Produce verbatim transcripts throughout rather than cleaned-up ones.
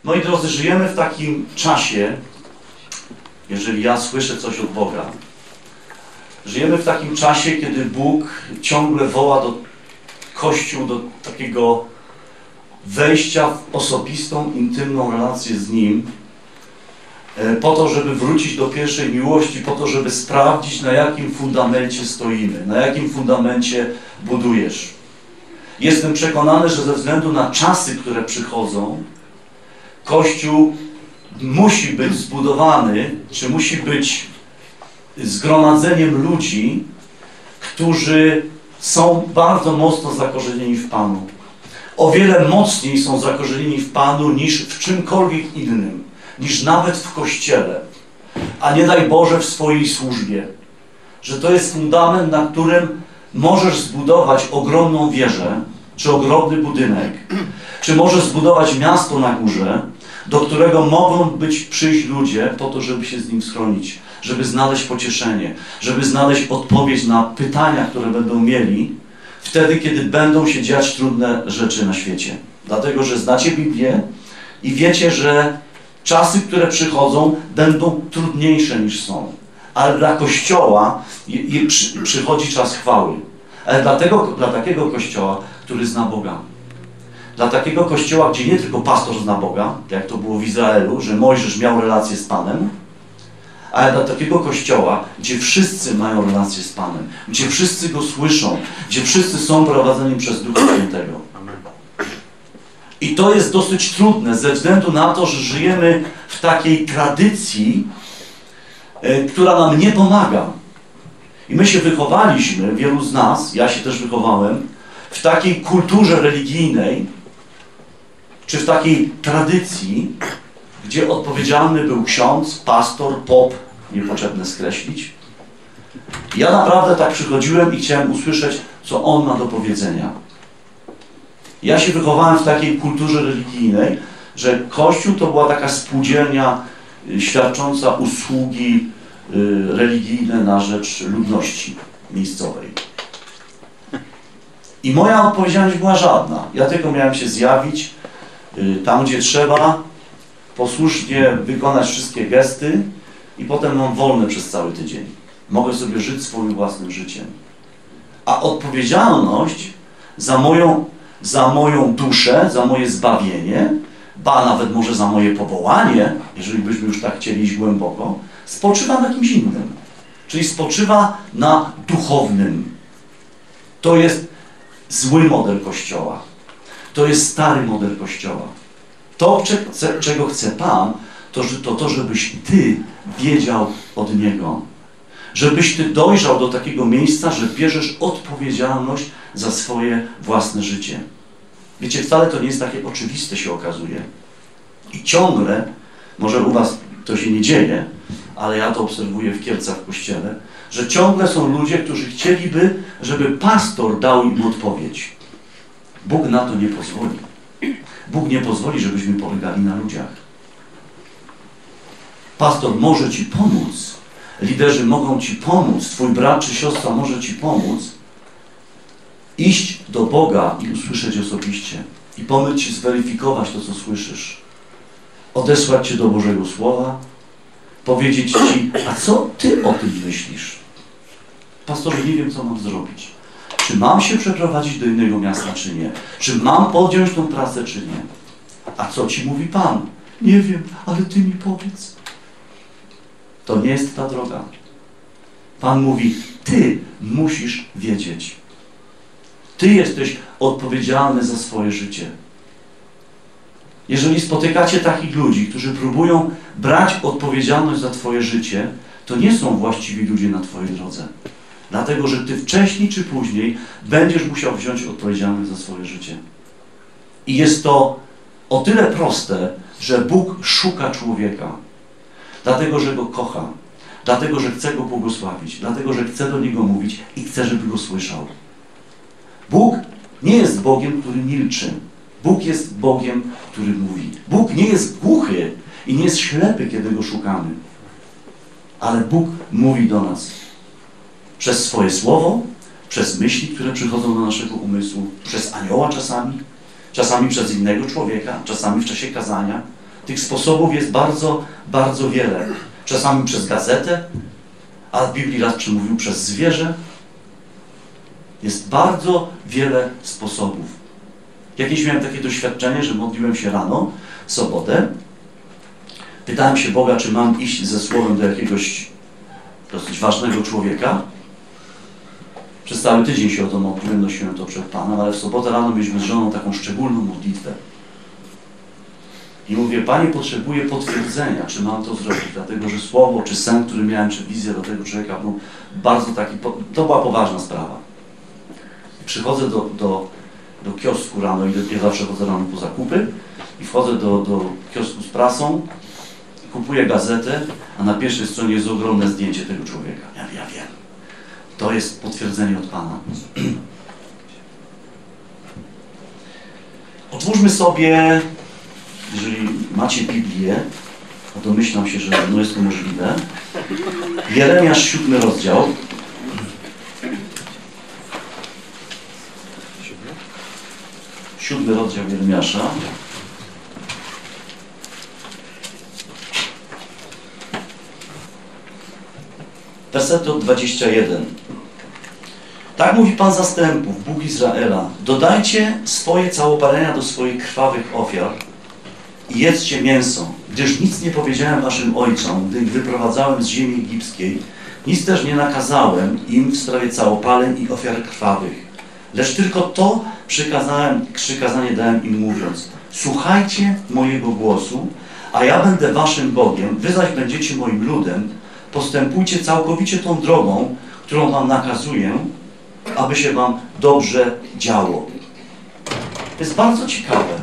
Moi drodzy, żyjemy w takim czasie, jeżeli ja słyszę coś od Boga, żyjemy w takim czasie, kiedy Bóg ciągle woła do Kościół, do takiego wejścia w osobistą, intymną relację z Nim, po to, żeby wrócić do pierwszej miłości, po to, żeby sprawdzić, na jakim fundamencie stoimy, na jakim fundamencie budujesz. Jestem przekonany, że ze względu na czasy, które przychodzą, Kościół musi być zbudowany, czy musi być zgromadzeniem ludzi, którzy są bardzo mocno zakorzenieni w Panu. O wiele mocniej są zakorzenieni w Panu niż w czymkolwiek innym, niż nawet w Kościele, a nie daj Boże w swojej służbie. Że to jest fundament, na którym możesz zbudować ogromną wieżę, czy ogromny budynek, czy możesz zbudować miasto na górze, do którego mogą być przyjść ludzie po to, żeby się z nim schronić, żeby znaleźć pocieszenie, żeby znaleźć odpowiedź na pytania, które będą mieli wtedy, kiedy będą się dziać trudne rzeczy na świecie. Dlatego, że znacie Biblię i wiecie, że czasy, które przychodzą, będą trudniejsze niż są. Ale dla Kościoła je, je, przy, przychodzi czas chwały. Ale dlatego, dla takiego Kościoła, który zna Boga. Dla takiego Kościoła, gdzie nie tylko pastor zna Boga, jak to było w Izraelu, że Mojżesz miał relację z Panem, ale dla takiego Kościoła, gdzie wszyscy mają relację z Panem, gdzie wszyscy Go słyszą, gdzie wszyscy są prowadzeni przez Ducha Świętego. I to jest dosyć trudne ze względu na to, że żyjemy w takiej tradycji, y, która nam nie pomaga. I my się wychowaliśmy, wielu z nas, ja się też wychowałem, w takiej kulturze religijnej, czy w takiej tradycji, gdzie odpowiedzialny był ksiądz, pastor, pop, niepotrzebne skreślić. Ja naprawdę tak przychodziłem i chciałem usłyszeć, co on ma do powiedzenia. Ja się wychowałem w takiej kulturze religijnej, że Kościół to była taka spółdzielnia świadcząca usługi religijne na rzecz ludności miejscowej. I moja odpowiedzialność była żadna. Ja tylko miałem się zjawić tam, gdzie trzeba, posłusznie wykonać wszystkie gesty i potem mam wolne przez cały tydzień. Mogę sobie żyć swoim własnym życiem. A odpowiedzialność za moją, za moją duszę, za moje zbawienie, ba nawet może za moje powołanie, jeżeli byśmy już tak chcieli iść głęboko, spoczywa na kimś innym. Czyli spoczywa na duchownym. To jest zły model Kościoła. To jest stary model Kościoła. To, czego chce Pan, to, to to, żebyś Ty wiedział od Niego. Żebyś Ty dojrzał do takiego miejsca, że bierzesz odpowiedzialność za swoje własne życie. Wiecie, wcale to nie jest takie oczywiste, się okazuje. I ciągle, może u Was to się nie dzieje, ale ja to obserwuję w Kielcach w Kościele, że ciągle są ludzie, którzy chcieliby, żeby pastor dał im odpowiedź. Bóg na to nie pozwoli. Bóg nie pozwoli, żebyśmy polegali na ludziach. Pastor może Ci pomóc, liderzy mogą Ci pomóc, Twój brat czy siostra może Ci pomóc, iść do Boga i usłyszeć osobiście i pomóc Ci zweryfikować to, co słyszysz. Odesłać Cię do Bożego Słowa, powiedzieć Ci, a co Ty o tym myślisz? Pastorze, nie wiem, co mam zrobić. Czy mam się przeprowadzić do innego miasta, czy nie? Czy mam podjąć tą pracę, czy nie? A co Ci mówi Pan? Nie wiem, ale Ty mi powiedz. To nie jest ta droga. Pan mówi, Ty musisz wiedzieć. Ty jesteś odpowiedzialny za swoje życie. Jeżeli spotykacie takich ludzi, którzy próbują brać odpowiedzialność za Twoje życie, to nie są właściwi ludzie na Twojej drodze. Dlatego, że Ty wcześniej czy później będziesz musiał wziąć odpowiedzialność za swoje życie. I jest to o tyle proste, że Bóg szuka człowieka. Dlatego, że Go kocha. Dlatego, że chce Go błogosławić. Dlatego, że chce do Niego mówić i chce, żeby Go słyszał. Bóg nie jest Bogiem, który milczy. Bóg jest Bogiem, który mówi. Bóg nie jest głuchy i nie jest ślepy, kiedy Go szukamy. Ale Bóg mówi do nas. Przez swoje słowo, przez myśli, które przychodzą do naszego umysłu, przez anioła czasami, czasami przez innego człowieka, czasami w czasie kazania, Tych sposobów jest bardzo, bardzo wiele. Czasami przez gazetę, a w Biblii raz przemówił przez zwierzę. Jest bardzo wiele sposobów. Jakieś miałem takie doświadczenie, że modliłem się rano, w sobotę. Pytałem się Boga, czy mam iść ze słowem do jakiegoś dosyć ważnego człowieka. Przez cały tydzień się o to modliłem, nosiłem to przed Panem, ale w sobotę rano mieliśmy z żoną taką szczególną modlitwę. I mówię, Panie, potrzebuję potwierdzenia, czy mam to zrobić, dlatego że słowo, czy sen, który miałem, czy wizję do tego człowieka, był bardzo taki, to była poważna sprawa. Przychodzę do, do, do kiosku rano, i ja zawsze chodzę rano po zakupy, i wchodzę do, do kiosku z prasą, kupuję gazetę, a na pierwszej stronie jest ogromne zdjęcie tego człowieka. Ja, ja wiem. To jest potwierdzenie od Pana. Otwórzmy sobie, jeżeli macie Biblię, to domyślam się, że no jest to możliwe. Jeremiasz, siódmy rozdział. Siódmy rozdział Jeremiasza. Werset od dwudziestego pierwszego. Tak mówi Pan zastępów, Bóg Izraela. Dodajcie swoje całopalenia do swoich krwawych ofiar i jedzcie mięso, gdyż nic nie powiedziałem waszym ojcom, gdy ich wyprowadzałem z ziemi egipskiej, nic też nie nakazałem im w sprawie całopaleń i ofiar krwawych. Lecz tylko to przykazałem, przykazanie dałem im mówiąc, słuchajcie mojego głosu, a ja będę waszym Bogiem, wy zaś będziecie moim ludem, postępujcie całkowicie tą drogą, którą wam nakazuję, aby się wam dobrze działo. To jest bardzo ciekawe.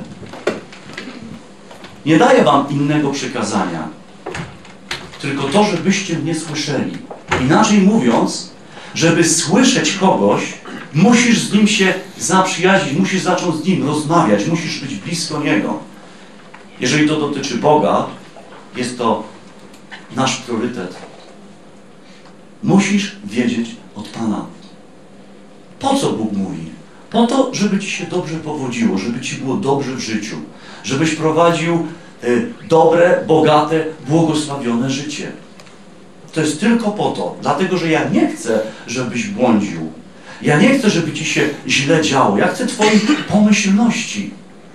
Nie daję wam innego przykazania, tylko to, żebyście mnie słyszeli. Inaczej mówiąc, żeby słyszeć kogoś, musisz z nim się zaprzyjaźnić, musisz zacząć z nim rozmawiać, musisz być blisko niego. Jeżeli to dotyczy Boga, jest to nasz priorytet. Musisz wiedzieć od Pana. Po co Bóg mówi? Po to, żeby ci się dobrze powodziło, żeby ci było dobrze w życiu, żebyś prowadził y, dobre, bogate, błogosławione życie. To jest tylko po to, dlatego że ja nie chcę, żebyś błądził. Ja nie chcę, żeby ci się źle działo. Ja chcę twojej pomyślności.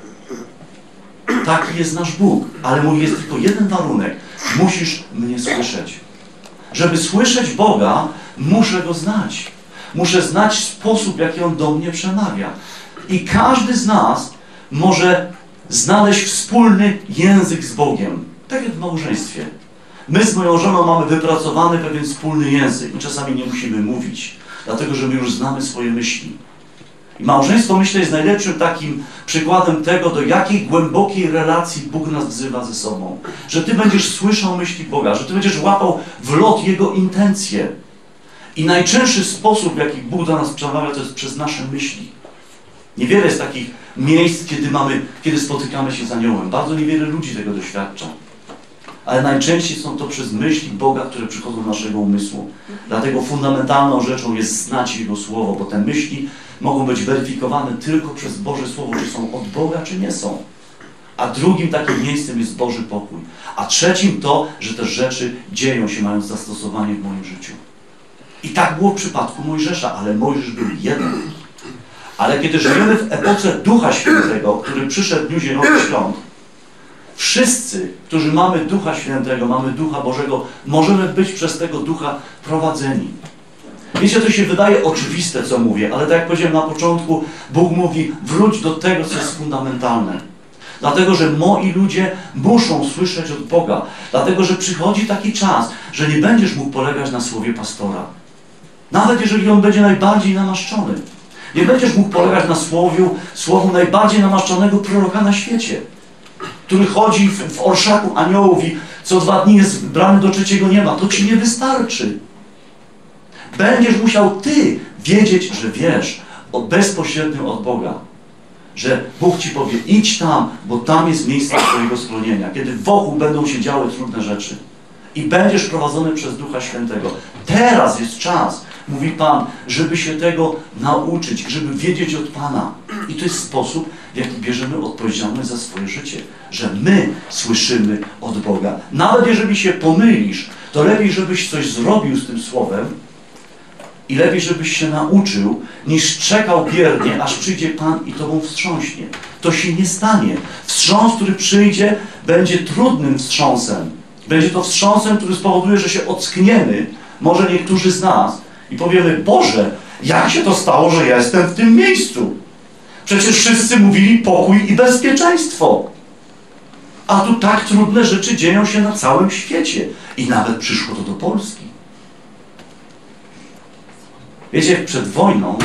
Taki jest nasz Bóg. Ale mówi, jest tylko jeden warunek. Musisz mnie słyszeć. Żeby słyszeć Boga, muszę Go znać. Muszę znać sposób, w jaki On do mnie przemawia. I każdy z nas może znaleźć wspólny język z Bogiem. Tak jak w małżeństwie. My z moją żoną mamy wypracowany pewien wspólny język i czasami nie musimy mówić, dlatego że my już znamy swoje myśli. I małżeństwo, myślę, jest najlepszym takim przykładem tego, do jakiej głębokiej relacji Bóg nas wzywa ze sobą. Że Ty będziesz słyszał myśli Boga, że Ty będziesz łapał w lot Jego intencje. I najczęstszy sposób, w jaki Bóg do nas przemawia, to jest przez nasze myśli. Niewiele jest takich miejsc, kiedy, mamy, kiedy spotykamy się z aniołem. Bardzo niewiele ludzi tego doświadcza. Ale najczęściej są to przez myśli Boga, które przychodzą do naszego umysłu. Dlatego fundamentalną rzeczą jest znać Jego Słowo, bo te myśli mogą być weryfikowane tylko przez Boże Słowo, czy są od Boga, czy nie są. A drugim takim miejscem jest Boży pokój. A trzecim to, że te rzeczy dzieją się, mając zastosowanie w moim życiu. I tak było w przypadku Mojżesza, ale Mojżesz był jeden. Ale kiedy żyjemy w epoce Ducha Świętego, który przyszedł w dniu Zielonych Świąt, wszyscy, którzy mamy Ducha Świętego, mamy Ducha Bożego, możemy być przez tego Ducha prowadzeni. Wiecie, to się wydaje oczywiste, co mówię, ale tak jak powiedziałem na początku, Bóg mówi, wróć do tego, co jest fundamentalne. Dlatego, że moi ludzie muszą słyszeć od Boga. Dlatego, że przychodzi taki czas, że nie będziesz mógł polegać na słowie pastora. Nawet jeżeli on będzie najbardziej namaszczony. Nie będziesz mógł polegać na słowiu, słowu najbardziej namaszczonego proroka na świecie, który chodzi w, w orszaku aniołów i co dwa dni jest brany do trzeciego nieba. To ci nie wystarczy. Będziesz musiał ty wiedzieć, że wiesz o bezpośrednio od Boga. Że Bóg ci powie, idź tam, bo tam jest miejsce twojego schronienia. Kiedy wokół będą się działy trudne rzeczy. I będziesz prowadzony przez Ducha Świętego. Teraz jest czas, mówi Pan, żeby się tego nauczyć, żeby wiedzieć od Pana. I to jest sposób, w jaki bierzemy odpowiedzialność za swoje życie. Że my słyszymy od Boga. Nawet jeżeli się pomylisz, to lepiej, żebyś coś zrobił z tym słowem i lepiej, żebyś się nauczył, niż czekał biernie, aż przyjdzie Pan i Tobą wstrząśnie. To się nie stanie. Wstrząs, który przyjdzie, będzie trudnym wstrząsem. Będzie to wstrząsem, który spowoduje, że się ockniemy, może niektórzy z nas, i powiemy, Boże, jak się to stało, że ja jestem w tym miejscu? Przecież wszyscy mówili pokój i bezpieczeństwo. A tu tak trudne rzeczy dzieją się na całym świecie. I nawet przyszło to do Polski. Wiecie, przed wojną,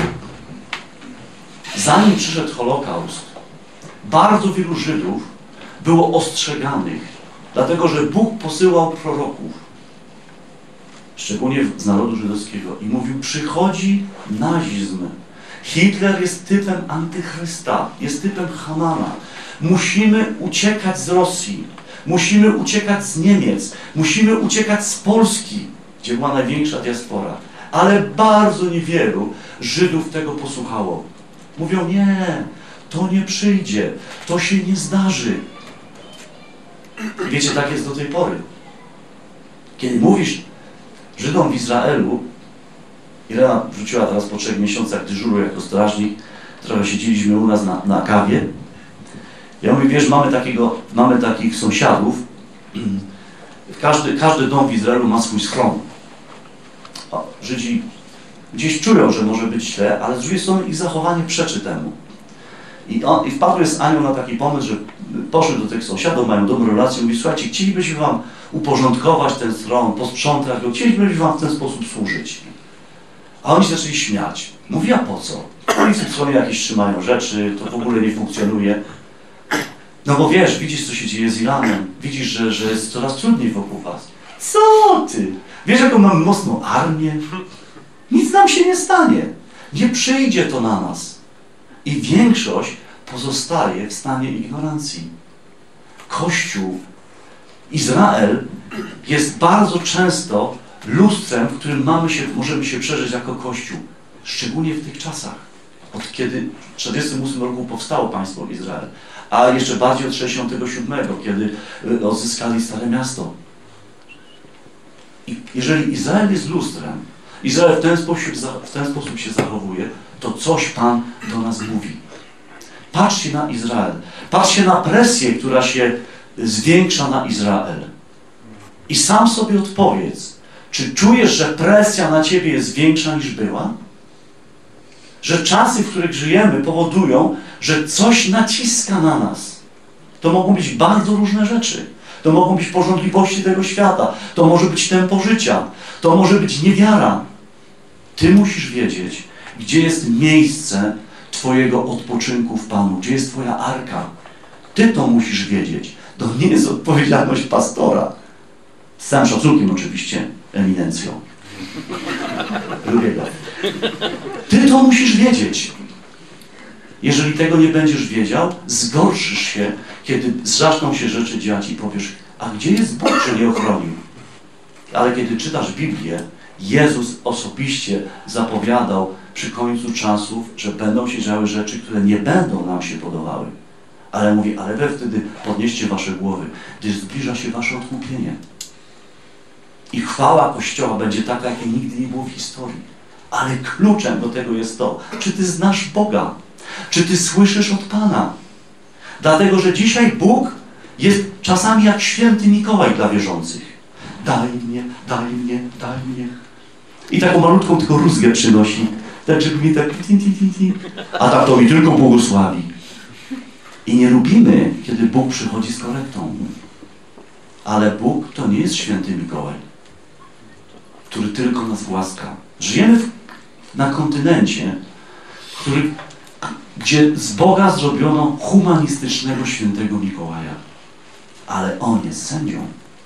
zanim przyszedł Holokaust, bardzo wielu Żydów było ostrzeganych, dlatego że Bóg posyłał proroków, szczególnie z narodu żydowskiego, i mówił, przychodzi nazizm. Hitler jest typem antychrysta, jest typem Hamana. Musimy uciekać z Rosji, musimy uciekać z Niemiec, musimy uciekać z Polski, gdzie była największa diaspora. Ale bardzo niewielu Żydów tego posłuchało. Mówią, nie, to nie przyjdzie, to się nie zdarzy. I wiecie, tak jest do tej pory. Kiedy mówisz Żydom w Izraelu, Irena wrzuciła teraz po trzech miesiącach dyżuru jako strażnik, trochę siedzieliśmy u nas na, na kawie. Ja mówię, wiesz, mamy, takiego, mamy takich sąsiadów, każdy, każdy dom w Izraelu ma swój schron. O, Żydzi gdzieś czują, że może być źle, ale z drugiej strony ich zachowanie przeczy temu. I, on, i wpadły z Anią na taki pomysł, że poszły do tych sąsiadów, mają dobrą relację, mówi, słuchajcie, chcielibyśmy wam uporządkować ten schron, posprzątać go, chcielibyśmy wam w ten sposób służyć. A oni się zaczęli śmiać. Mówi, a po co? Oni w tym schronie jakieś trzymają rzeczy, to w ogóle nie funkcjonuje. No bo wiesz, widzisz, co się dzieje z Iranem, widzisz, że, że jest coraz trudniej wokół was. Co ty? Wiesz, jaką mamy mocną armię? Nic nam się nie stanie. Nie przyjdzie to na nas. I większość pozostaje w stanie ignorancji. Kościół, Izrael jest bardzo często lustrem, w którym mamy się, możemy się przeżyć jako Kościół. Szczególnie w tych czasach. Od kiedy w tysiąc dziewięćset czterdziestym ósmym roku powstało państwo Izrael. A jeszcze bardziej od sześćdziesiątego siódmego, kiedy odzyskali Stare Miasto. I jeżeli Izrael jest lustrem, Izrael w ten sposób, w ten sposób się zachowuje, to coś Pan do nas mówi. Patrzcie na Izrael. Patrzcie na presję, która się zwiększa na Izrael. I sam sobie odpowiedz, czy czujesz, że presja na ciebie jest większa niż była? Że czasy, w których żyjemy, powodują, że coś naciska na nas. To mogą być bardzo różne rzeczy. To mogą być pożądliwości tego świata. To może być tempo życia. To może być niewiara. Ty musisz wiedzieć, gdzie jest miejsce twojego odpoczynku w Panu. Gdzie jest twoja arka. Ty to musisz wiedzieć. To nie jest odpowiedzialność pastora. Z całym szacunkiem oczywiście, eminencją. Lubię go. Ty to musisz wiedzieć. Jeżeli tego nie będziesz wiedział, zgorszysz się, kiedy zaczną się rzeczy dziać i powiesz, a gdzie jest Bóg, że nie ochronił? Ale kiedy czytasz Biblię, Jezus osobiście zapowiadał przy końcu czasów, że będą się działy rzeczy, które nie będą nam się podobały. Ale mówi, ale wy wtedy podnieście wasze głowy, gdyż zbliża się wasze odkupienie. I chwała Kościoła będzie taka, jakiej nigdy nie było w historii. Ale kluczem do tego jest to, czy ty znasz Boga, czy ty słyszysz od Pana. Dlatego, że dzisiaj Bóg jest czasami jak święty Mikołaj dla wierzących. Daj mnie, daj mnie, daj mnie. I taką malutką tylko rózgę przynosi, tak żeby mi tak tin, tin, tin, tin. A tak to mi tylko błogosławi. I nie lubimy, kiedy Bóg przychodzi z korektą. Ale Bóg to nie jest święty Mikołaj, który tylko nas głaska. Żyjemy w, na kontynencie, który, gdzie z Boga zrobiono humanistycznego świętego Mikołaja. Ale On jest sędzią.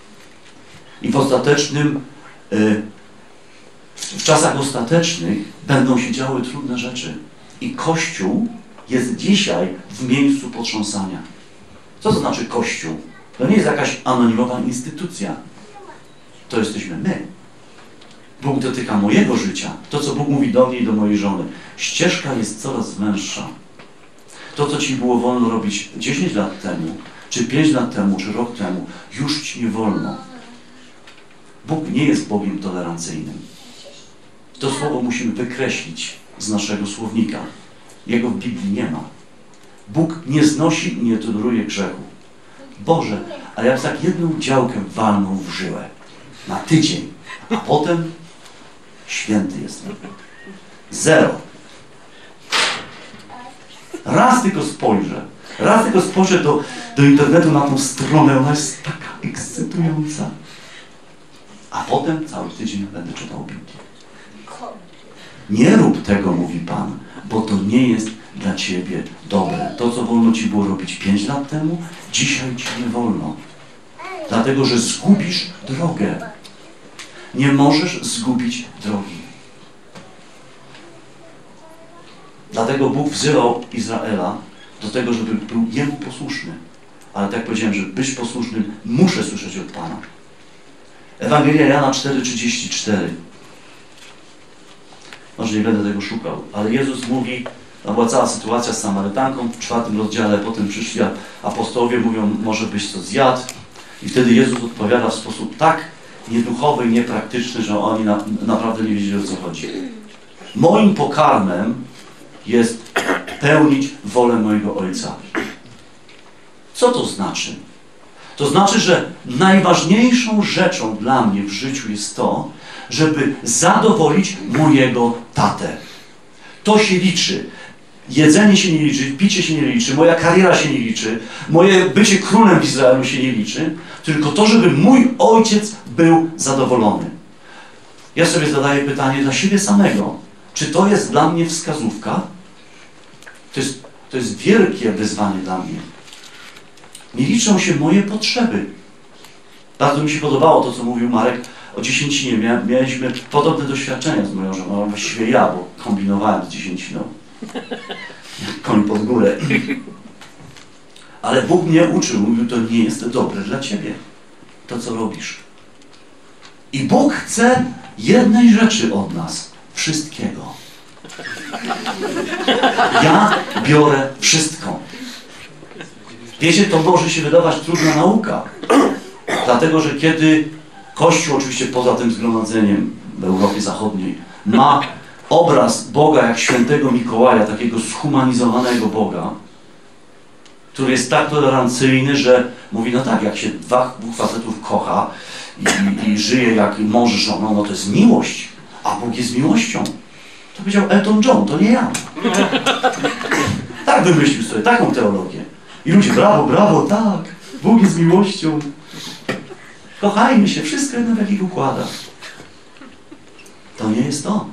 I w ostatecznym, y, w, w czasach ostatecznych będą się działy trudne rzeczy. I Kościół jest dzisiaj w miejscu potrząsania. Co to znaczy Kościół? To nie jest jakaś anonimowa instytucja. To jesteśmy my. Bóg dotyka mojego życia. To, co Bóg mówi do mnie i do mojej żony. Ścieżka jest coraz węższa. To, co ci było wolno robić dziesięć lat temu, czy pięć lat temu, czy rok temu, już ci nie wolno. Bóg nie jest Bogiem tolerancyjnym. To słowo musimy wykreślić z naszego słownika. Jego w Biblii nie ma. Bóg nie znosi i nie toleruje grzechu. Boże, a jak tak jedną działkę walną w żyłę na tydzień, a potem święty jestem. Zero. Raz tylko spojrzę, raz tylko spojrzę do, do internetu na tą stronę, ona jest taka ekscytująca. A potem cały tydzień będę czytał Biblię. Nie rób tego, mówi Pan, bo to nie jest dla ciebie dobre. To, co wolno ci było robić pięć lat temu, dzisiaj ci nie wolno. Dlatego, że zgubisz drogę. Nie możesz zgubić drogi. Dlatego Bóg wzywał Izraela do tego, żeby był Jemu posłuszny. Ale tak jak powiedziałem, że być posłusznym, muszę słyszeć od Pana. Ewangelia Jana cztery trzydzieści cztery. Może nie będę tego szukał, ale Jezus mówi, to była cała sytuacja z Samarytanką w czwartym rozdziale, potem przyszli apostołowie, mówią, może byś co zjadł. I wtedy Jezus odpowiada w sposób tak nieduchowy i niepraktyczny, że oni na, naprawdę nie wiedzieli, o co chodzi. Moim pokarmem jest pełnić wolę mojego Ojca. Co to znaczy? To znaczy, że najważniejszą rzeczą dla mnie w życiu jest to, żeby zadowolić mojego tatę. To się liczy. Jedzenie się nie liczy, picie się nie liczy, moja kariera się nie liczy, moje bycie królem w Izraelu się nie liczy, tylko to, żeby mój ojciec był zadowolony. Ja sobie zadaję pytanie dla siebie samego. Czy to jest dla mnie wskazówka? To jest, to jest wielkie wyzwanie dla mnie. Nie liczą się moje potrzeby. Bardzo mi się podobało to, co mówił Marek o dziesięcinie. Mia, mieliśmy podobne doświadczenia z moją żoną, właściwie ja, bo kombinowałem z dziesięciną. Koń pod górę. Ale Bóg mnie uczył, mówił, to nie jest dobre dla ciebie, to co robisz. I Bóg chce jednej rzeczy od nas, wszystkiego. Ja biorę wszystko. Wiecie, to może się wydawać trudna nauka, dlatego, że kiedy Kościół, oczywiście poza tym zgromadzeniem w Europie Zachodniej, ma obraz Boga jak świętego Mikołaja, takiego zhumanizowanego Boga, który jest tak tolerancyjny, że mówi, no tak, jak się dwa, dwóch facetów kocha i, i żyje jak mąż z żoną, no to jest miłość, a Bóg jest miłością. To powiedział Elton John, to nie ja. Tak wymyślił sobie, taką teologię. I ludzie, brawo, brawo, tak, Bóg jest miłością. Kochajmy się, wszystko jedno w jakich układach. To nie jest to.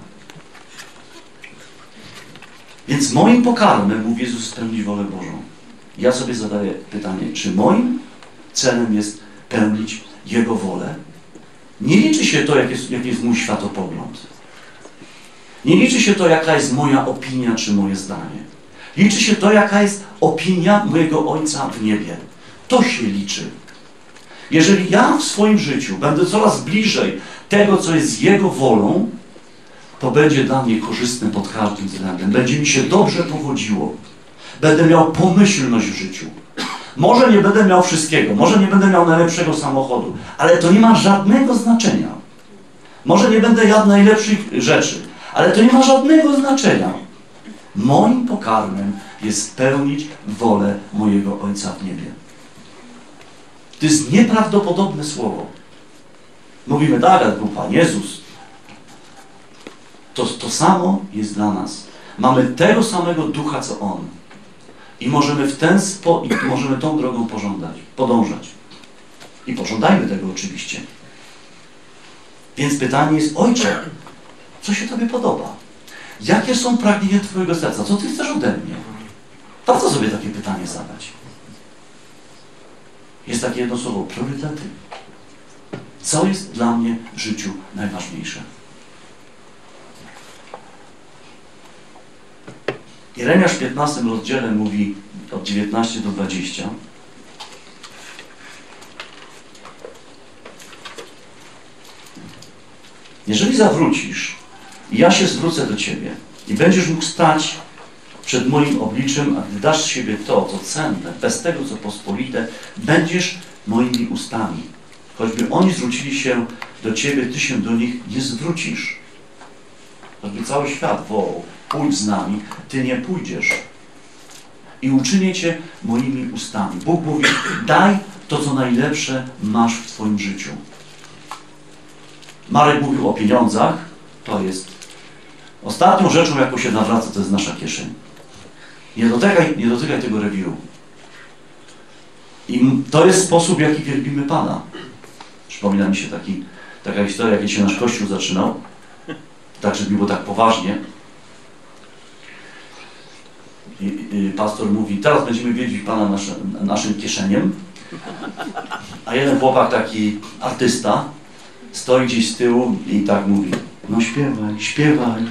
Więc moim pokarmem, mówi Jezus, spełnić wolę Bożą. Ja sobie zadaję pytanie, czy moim celem jest pełnić Jego wolę? Nie liczy się to, jaki jest, jaki jest mój światopogląd. Nie liczy się to, jaka jest moja opinia, czy moje zdanie. Liczy się to, jaka jest opinia mojego Ojca w niebie. To się liczy. Jeżeli ja w swoim życiu będę coraz bliżej tego, co jest Jego wolą, to będzie dla mnie korzystne pod każdym względem. Będzie mi się dobrze powodziło. Będę miał pomyślność w życiu. Może nie będę miał wszystkiego, może nie będę miał najlepszego samochodu, ale to nie ma żadnego znaczenia. Może nie będę jadł najlepszych rzeczy, ale to nie ma żadnego znaczenia. Moim pokarmem jest spełnić wolę mojego Ojca w niebie. To jest nieprawdopodobne słowo. Mówimy, tak, ale był Pan Jezus. To, to samo jest dla nas. Mamy tego samego ducha, co On. I możemy w ten sposób, i możemy tą drogą pożądać, podążać. I pożądajmy tego oczywiście. Więc pytanie jest, Ojcze, co się Tobie podoba? Jakie są pragnienia Twojego serca? Co Ty chcesz ode mnie? Warto sobie takie pytanie zadać. Jest takie jedno słowo, priorytety. Co jest dla mnie w życiu najważniejsze? Jeremiasz w piętnastym rozdziale mówi od dziewiętnastego do dwudziestego. Jeżeli zawrócisz i ja się zwrócę do Ciebie i będziesz mógł stać przed moim obliczem, a gdy dasz z siebie to, co cenne, bez tego, co pospolite, będziesz moimi ustami. Choćby oni zwrócili się do Ciebie, Ty się do nich nie zwrócisz. Choćby cały świat wołał, pójdź z nami, Ty nie pójdziesz. I uczynię Cię moimi ustami. Bóg mówi, daj to, co najlepsze masz w Twoim życiu. Marek mówił o pieniądzach, to jest ostatnią rzeczą, jaką się nawraca, to jest nasza kieszeń. Nie dotykaj, nie dotykaj tego review. I to jest sposób, w jaki wielbimy Pana. Przypomina mi się taki, taka historia, kiedy się nasz Kościół zaczynał. Tak, żeby było tak poważnie. I, i pastor mówi, teraz będziemy wiedzieć Pana nasze, naszym kieszeniem. A jeden chłopak, taki artysta, stoi gdzieś z tyłu i tak mówi, no śpiewaj, śpiewaj.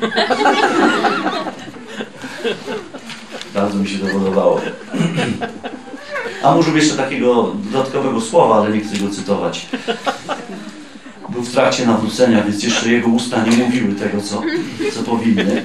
Bardzo mi się to podobało. A może jeszcze takiego dodatkowego słowa, ale nie chcę go cytować. Był w trakcie nawrócenia, więc jeszcze jego usta nie mówiły tego, co, co powinny.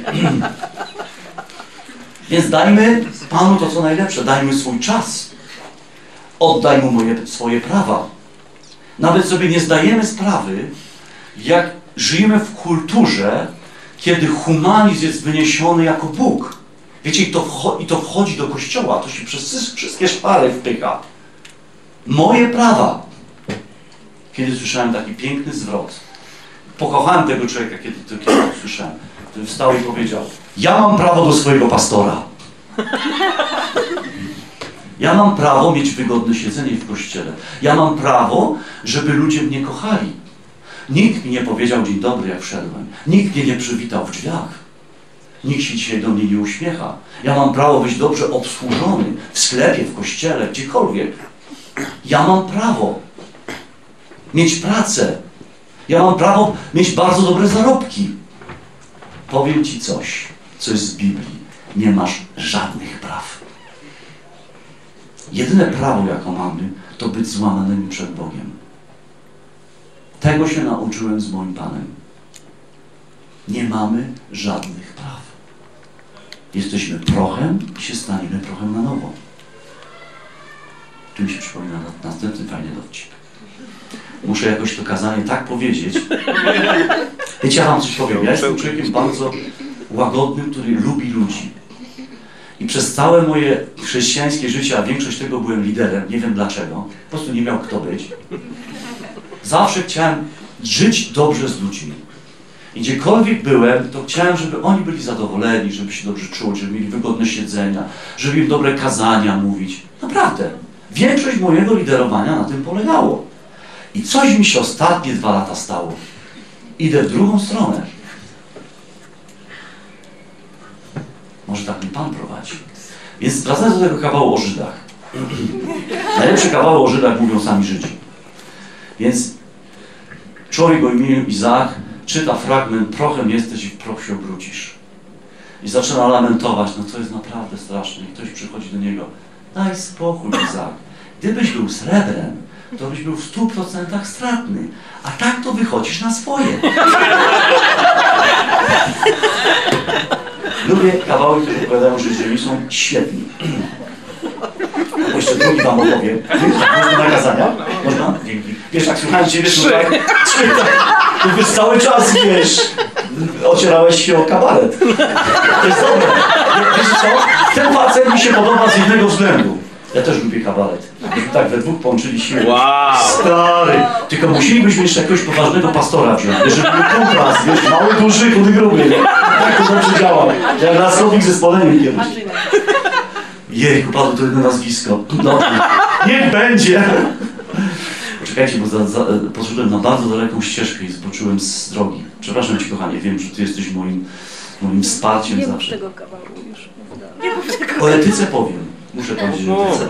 Więc dajmy Panu to, co najlepsze. Dajmy swój czas. Oddaj Mu moje, swoje prawa. Nawet sobie nie zdajemy sprawy, jak żyjemy w kulturze, kiedy humanizm jest wyniesiony jako Bóg. Wiecie, i to, i to wchodzi do kościoła, to się przez wszystkie szpary wpycha. Moje prawa. Kiedy słyszałem taki piękny zwrot, pokochałem tego człowieka, kiedy to, kiedy to słyszałem, który wstał i powiedział, ja mam prawo do swojego pastora. Ja mam prawo mieć wygodne siedzenie w kościele. Ja mam prawo, żeby ludzie mnie kochali. Nikt mi nie powiedział dzień dobry, jak wszedłem. Nikt mnie nie przywitał w drzwiach. Nikt się dzisiaj do mnie nie uśmiecha. Ja mam prawo być dobrze obsłużony w sklepie, w kościele, gdziekolwiek. Ja mam prawo mieć pracę. Ja mam prawo mieć bardzo dobre zarobki. Powiem Ci coś, co jest z Biblii. Nie masz żadnych praw. Jedyne prawo, jaką mamy, to być złamanymi przed Bogiem. Tego się nauczyłem z moim Panem. Nie mamy żadnych praw. Jesteśmy prochem i się staniemy prochem na nowo. Tu mi się przypomina następny fajny dowcip. Muszę jakoś to kazanie tak powiedzieć. Wiecie, ja wam coś powiem. Ja jestem człowiekiem bardzo łagodnym, który lubi ludzi. I przez całe moje chrześcijańskie życie, a większość tego byłem liderem, nie wiem dlaczego, po prostu nie miał kto być. Zawsze chciałem żyć dobrze z ludźmi. I gdziekolwiek byłem, to chciałem, żeby oni byli zadowoleni, żeby się dobrze czuć, żeby mieli wygodne siedzenia, żeby im dobre kazania mówić. Naprawdę. Większość mojego liderowania na tym polegało. I coś mi się ostatnie dwa lata stało. Idę w drugą stronę. Może tak mi Pan prowadzi. Więc wracając do tego kawału o Żydach. Najlepsze kawały o Żydach mówią sami Żydzi. Więc człowiek o imieniu Izaak czyta fragment, prochem jesteś i w proch się obrócisz. I zaczyna lamentować, no to jest naprawdę straszne. I ktoś przychodzi do niego, daj spokój, Izaak. Gdybyś był srebrem, to byś był w stu procentach stratny. A tak to wychodzisz na swoje. Lubię kawały, które opowiadają, że Żydzi są świetni. Bo jeszcze drugi wam opowiem. Można na kazania? Można? Dzięki. Wiesz, jak słuchałem Ciebie tutaj, to wiesz, cały czas, wiesz, ocierałeś się o kabaret. To jest dobre. Wiesz co? Ten facet mi się podoba z jednego względu. Ja też lubię kabaret. Myśmy tak we dwóch połączyli siły. Wow. Stary. Tylko musielibyśmy jeszcze jakiegoś poważnego pastora wziąć. Żeby był kontrast, wiesz, mały, duży, chudy, gruby. Nie? Tak to dobrze działa. Jak Lasowik ze Spoleniem kiedyś. Jejku, padło to jedno nazwisko. Dobrze. Niech będzie. Poczekajcie, bo za, za, poszedłem na bardzo daleką ścieżkę i zboczyłem z drogi. Przepraszam Cię, kochanie, wiem, że Ty jesteś moim, moim wsparciem nie zawsze. Nie tego kawału już. Nie mów tego. O etyce powiem. Muszę powiedzieć o etyce.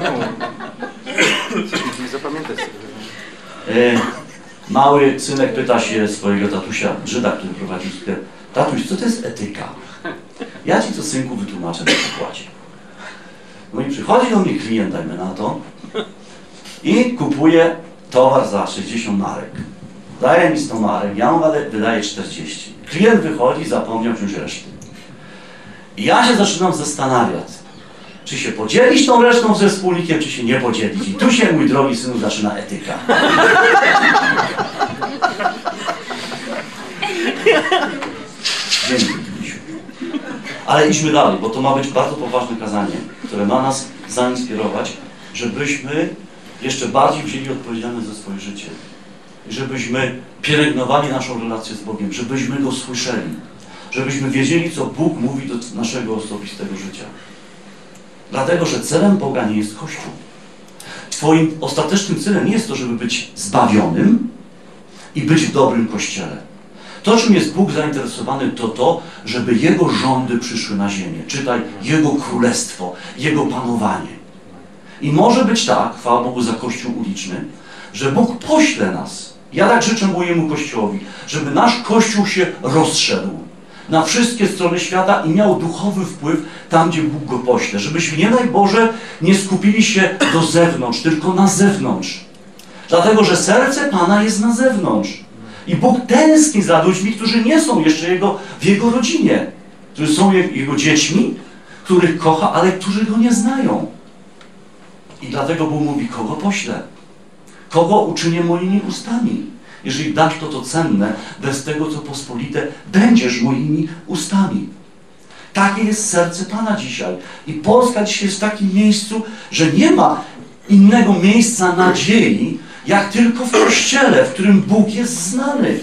Nie zapamiętać sobie. E, mały synek pyta się swojego tatusia, Żyda, który prowadził sklep, tatuś, co to jest etyka? Ja Ci to, synku, wytłumaczę na przykładzie. No i przychodzi do mnie klient, dajmy na to, i kupuje towar za sześćdziesiąt marek. daje mi sto marek, ja mu wydaję czterdzieści. Klient wychodzi, zapomniał wziąć reszty. I ja się zaczynam zastanawiać, czy się podzielić tą resztą ze wspólnikiem, czy się nie podzielić. I tu się, mój drogi synu, zaczyna etyka. Dzięki. Ale idźmy dalej, bo to ma być bardzo poważne kazanie, które ma nas zainspirować, żebyśmy jeszcze bardziej wzięli odpowiedzialność za swoje życie. I żebyśmy pielęgnowali naszą relację z Bogiem, żebyśmy Go słyszeli, żebyśmy wiedzieli, co Bóg mówi do naszego osobistego życia. Dlatego, że celem Boga nie jest Kościół. Twoim ostatecznym celem nie jest to, żeby być zbawionym i być w dobrym Kościele. To, czym jest Bóg zainteresowany, to to, żeby Jego rządy przyszły na ziemię. Czytaj, Jego królestwo, Jego panowanie. I może być tak, chwała Bogu za Kościół uliczny, że Bóg pośle nas. Ja tak życzę mojemu Kościołowi, żeby nasz Kościół się rozszedł na wszystkie strony świata i miał duchowy wpływ tam, gdzie Bóg go pośle. Żebyśmy, nie daj Boże, nie skupili się do zewnątrz, tylko na zewnątrz. Dlatego, że serce Pana jest na zewnątrz. I Bóg tęskni za ludźmi, którzy nie są jeszcze Jego, w Jego rodzinie, którzy są Jego dziećmi, których kocha, ale którzy Go nie znają. I dlatego Bóg mówi, kogo poślę? Kogo uczynię moimi ustami? Jeżeli dasz to, to cenne, bez tego, co pospolite, będziesz moimi ustami. Takie jest serce Pana dzisiaj. I Polska dzisiaj jest w takim miejscu, że nie ma innego miejsca nadziei, jak tylko w Kościele, w którym Bóg jest znany.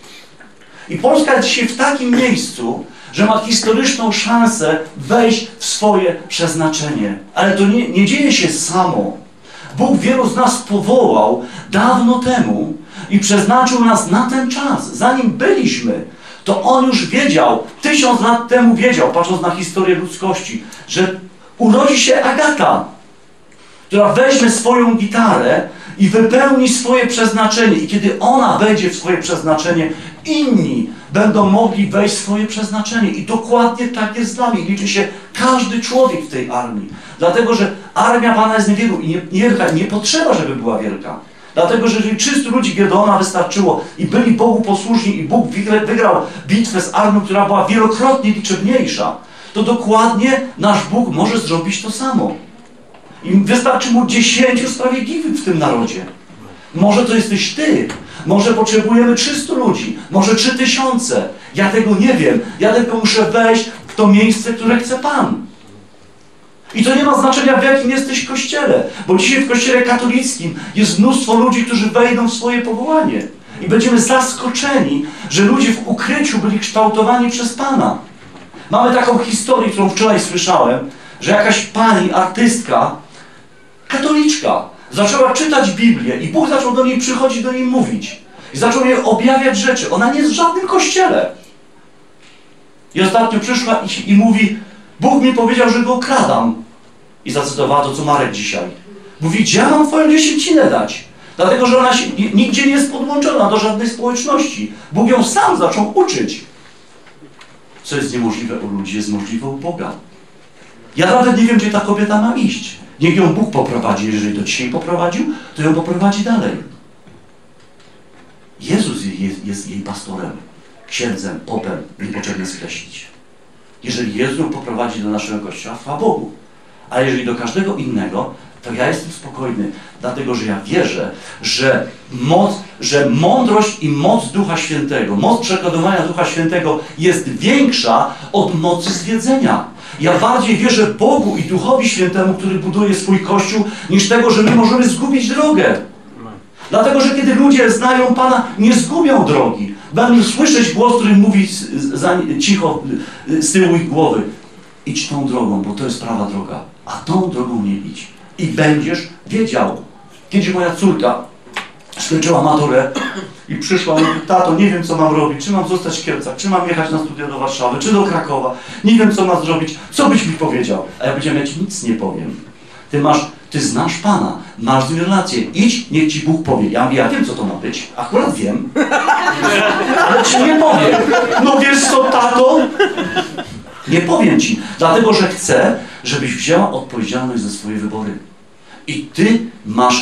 I Polska jest dzisiaj w takim miejscu, że ma historyczną szansę wejść w swoje przeznaczenie. Ale to nie, nie dzieje się samo. Bóg wielu z nas powołał dawno temu i przeznaczył nas na ten czas. Zanim byliśmy, to On już wiedział, tysiąc lat temu wiedział, patrząc na historię ludzkości, że urodzi się Agata, która weźmie swoją gitarę i wypełni swoje przeznaczenie. I kiedy ona wejdzie w swoje przeznaczenie, inni będą mogli wejść w swoje przeznaczenie. I dokładnie tak jest z nami. Liczy się każdy człowiek w tej armii. Dlatego, że armia Pana jest niewielu i nie, wielka. Nie potrzeba, żeby była wielka. Dlatego, że jeżeli trzystu ludzi Gedeona wystarczyło i byli Bogu posłuszni i Bóg wygrał bitwę z armią, która była wielokrotnie liczebniejsza, to dokładnie nasz Bóg może zrobić to samo. I wystarczy mu dziesięciu sprawiedliwych w tym narodzie. Może to jesteś ty. Może potrzebujemy trzystu ludzi. Może trzy tysiące. Ja tego nie wiem. Ja tylko muszę wejść w to miejsce, które chce Pan. I to nie ma znaczenia, w jakim jesteś kościele. Bo dzisiaj w kościele katolickim jest mnóstwo ludzi, którzy wejdą w swoje powołanie. I będziemy zaskoczeni, że ludzie w ukryciu byli kształtowani przez Pana. Mamy taką historię, którą wczoraj słyszałem, że jakaś pani, artystka, katoliczka, zaczęła czytać Biblię i Bóg zaczął do niej przychodzić, do niej mówić. I zaczął jej objawiać rzeczy. Ona nie jest w żadnym kościele. I ostatnio przyszła i, i mówi, Bóg mi powiedział, że go okradam. I zacytowała to, co Marek dzisiaj. Mówi, gdzie ja mam twoją dziesięcinę dać? Dlatego, że ona się, nigdzie nie jest podłączona do żadnej społeczności. Bóg ją sam zaczął uczyć. Co jest niemożliwe u ludzi, jest możliwe u Boga. Ja nawet nie wiem, gdzie ta kobieta ma iść. Niech ją Bóg poprowadzi. Jeżeli do dzisiaj poprowadził, to ją poprowadzi dalej. Jezus jest, jest jej pastorem, księdzem, popem, niepotrzebne skreślić. Jeżeli Jezus ją poprowadzi do naszego Kościoła, chwała Bogu. A jeżeli do każdego innego, to ja jestem spokojny, dlatego że ja wierzę, że moc, że mądrość i moc Ducha Świętego, moc przekonywania Ducha Świętego jest większa od mocy zwiedzenia. Ja bardziej wierzę Bogu i Duchowi Świętemu, który buduje swój Kościół, niż tego, że my możemy zgubić drogę. Dlatego, że kiedy ludzie znają Pana, nie zgubią drogi. Będą słyszeć głos, który mówi z, za, cicho z tyłu ich głowy. Idź tą drogą, bo to jest prawa droga, a tą drogą nie idź. I będziesz wiedział. Kiedyś moja córka skończyła maturę i przyszła i mówi, tato, nie wiem, co mam robić, czy mam zostać w Kielcach, czy mam jechać na studia do Warszawy, czy do Krakowa. Nie wiem, co mam zrobić. Co byś mi powiedział? A ja powiedziałem, ja ci nic nie powiem. Ty masz, ty znasz Pana, masz z nim relację. Idź, niech ci Bóg powie. Ja mówię, ja wiem, co to ma być. Akurat wiem. Ale ci nie powiem. No wiesz co, tato? Nie powiem ci. Dlatego, że chcę, żebyś wzięła odpowiedzialność za swoje wybory. I ty masz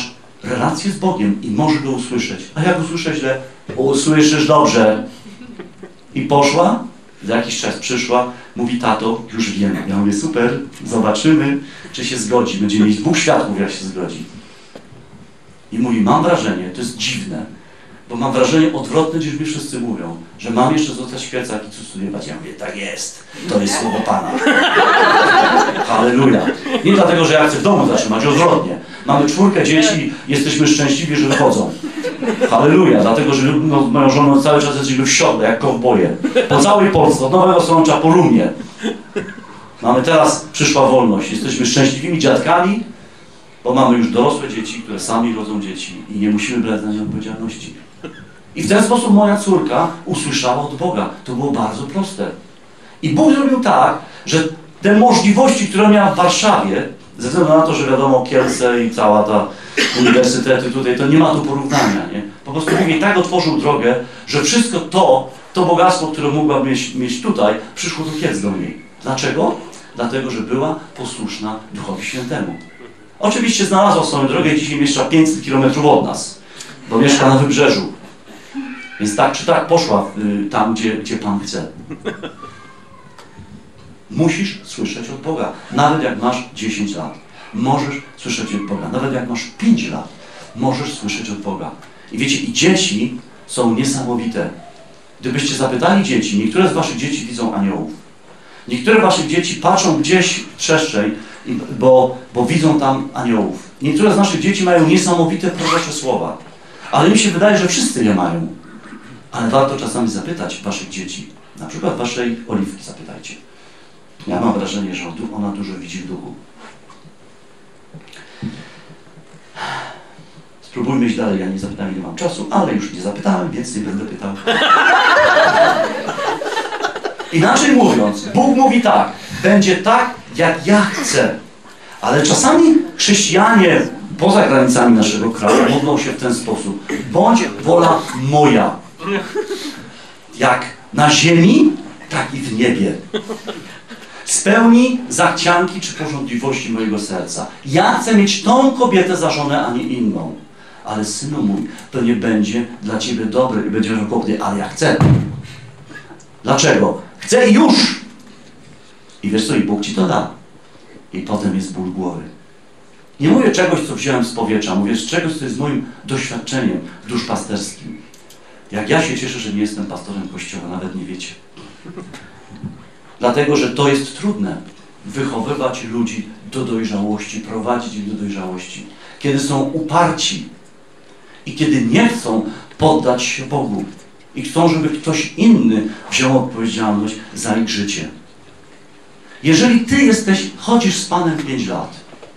relację z Bogiem i może Go usłyszeć. A jak usłyszę źle? Usłyszysz dobrze. I poszła, za jakiś czas przyszła, mówi: tato, już wiem. Ja mówię: super, zobaczymy, czy się zgodzi. Będzie mieć dwóch świadków, jak się zgodzi. I mówi: mam wrażenie, to jest dziwne, bo mam wrażenie odwrotne, niż mi wszyscy mówią, że mam jeszcze zostać w Kielcach i tu studiować. Ja mówię: tak jest, to jest słowo Pana. Halleluja. Nie dlatego, że ja chcę w domu zatrzymać, odwrotnie. Mamy czwórkę dzieci, jesteśmy szczęśliwi, że wychodzą. Halleluja, dlatego, że no, moją żoną cały czas jesteśmy w siodle, jak kowboje. Po całej Polsce, od Nowego Sącza po Rumie. Mamy teraz, przyszła wolność. Jesteśmy szczęśliwymi dziadkami, bo mamy już dorosłe dzieci, które sami rodzą dzieci i nie musimy brać na nie odpowiedzialności. I w ten sposób moja córka usłyszała od Boga. To było bardzo proste. I Bóg zrobił tak, że te możliwości, które miała w Warszawie, ze względu na to, że wiadomo, Kielce i cała ta uniwersytety tutaj, to nie ma tu porównania, nie? Po prostu Bóg jej tak otworzył drogę, że wszystko to, to bogactwo, które mogła mieć, mieć tutaj, przyszło do Kielc do niej. Dlaczego? Dlatego, że była posłuszna Duchowi Świętemu. Oczywiście znalazła swoją drogę i dzisiaj mieszka pięćset kilometrów od nas, bo mieszka na Wybrzeżu. Więc tak czy tak poszła y, tam, gdzie, gdzie Pan chce. Musisz słyszeć od Boga. Nawet jak masz dziesięć lat. Możesz słyszeć od Boga. Nawet jak masz pięć lat. Możesz słyszeć od Boga. I wiecie, i dzieci są niesamowite. Gdybyście zapytali dzieci, niektóre z waszych dzieci widzą aniołów. Niektóre waszych dzieci patrzą gdzieś przestrzeń, bo, bo widzą tam aniołów. Niektóre z naszych dzieci mają niesamowite prorocze słowa. Ale mi się wydaje, że wszyscy je mają. Ale warto czasami zapytać waszych dzieci. Na przykład waszej Oliwki zapytajcie. Ja mam wrażenie, że ona dużo widzi w duchu. Spróbujmy iść dalej. Ja nie zapytałem, ile mam czasu, ale już nie zapytałem, więc nie będę pytał. Inaczej mówiąc, Bóg mówi tak: będzie tak, jak ja chcę. Ale czasami chrześcijanie poza granicami naszego kraju modlą się w ten sposób: bądź wola moja. Jak na ziemi, tak i w niebie. Spełni zachcianki czy pożądliwości mojego serca. Ja chcę mieć tą kobietę za żonę, a nie inną. Ale synu mój, to nie będzie dla ciebie dobre i będziesz okropny, ale ja chcę. Dlaczego? Chcę już! I wiesz co, i Bóg ci to da. I potem jest ból głowy. Nie mówię czegoś, co wziąłem z powietrza. Mówię z czegoś, co jest moim doświadczeniem duszpasterskim. Jak ja się cieszę, że nie jestem pastorem kościoła, nawet nie wiecie. Dlatego, że to jest trudne. Wychowywać ludzi do dojrzałości, prowadzić ich do dojrzałości. Kiedy są uparci i kiedy nie chcą poddać się Bogu i chcą, żeby ktoś inny wziął odpowiedzialność za ich życie. Jeżeli ty jesteś, chodzisz z Panem pięć lat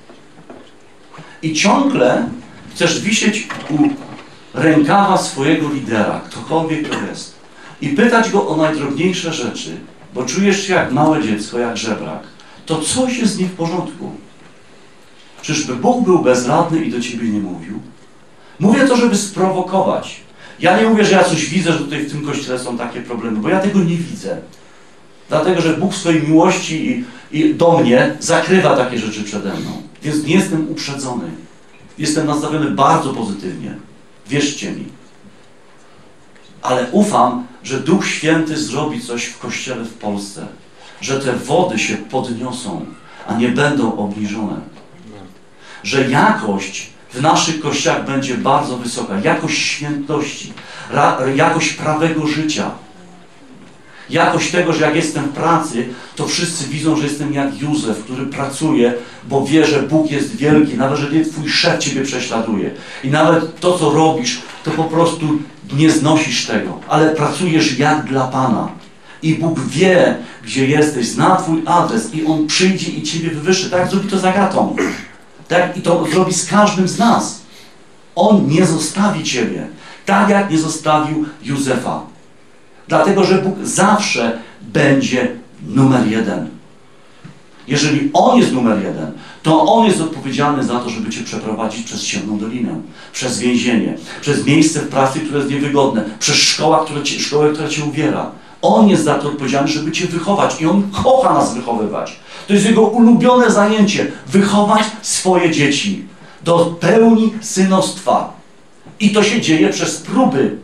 i ciągle chcesz wisieć u rękawa swojego lidera, ktokolwiek to jest, i pytać go o najdrobniejsze rzeczy, bo czujesz się jak małe dziecko, jak żebrak, to coś jest nie w porządku. Czyżby Bóg był bezradny i do ciebie nie mówił? Mówię to, żeby sprowokować. Ja nie mówię, że ja coś widzę, że tutaj w tym kościele są takie problemy, bo ja tego nie widzę. Dlatego, że Bóg w swojej miłości i, i do mnie zakrywa takie rzeczy przede mną. Więc nie jestem uprzedzony. Jestem nastawiony bardzo pozytywnie. Wierzcie mi. Ale ufam, że Duch Święty zrobi coś w Kościele w Polsce. Że te wody się podniosą, a nie będą obniżone. Że jakość w naszych kościołach będzie bardzo wysoka. Jakość świętości, jakość prawego życia. Jakość tego, że jak jestem w pracy, to wszyscy widzą, że jestem jak Józef, który pracuje, bo wie, że Bóg jest wielki, nawet że twój szef ciebie prześladuje. I nawet to, co robisz, to po prostu nie znosisz tego, ale pracujesz jak dla Pana. I Bóg wie, gdzie jesteś, zna twój adres i On przyjdzie i ciebie wywyższy. Tak jak zrobi to z Agatą. Tak i to zrobi z każdym z nas. On nie zostawi ciebie. Tak jak nie zostawił Józefa. Dlatego, że Bóg zawsze będzie numer jeden. Jeżeli On jest numer jeden, to On jest odpowiedzialny za to, żeby cię przeprowadzić przez ciemną dolinę, przez więzienie, przez miejsce w pracy, które jest niewygodne, przez szkołę, która cię, szkołę, która cię uwiera. On jest za to odpowiedzialny, żeby cię wychować i On kocha nas wychowywać. To jest Jego ulubione zajęcie, wychować swoje dzieci. do pełni synostwa. I to się dzieje przez próby.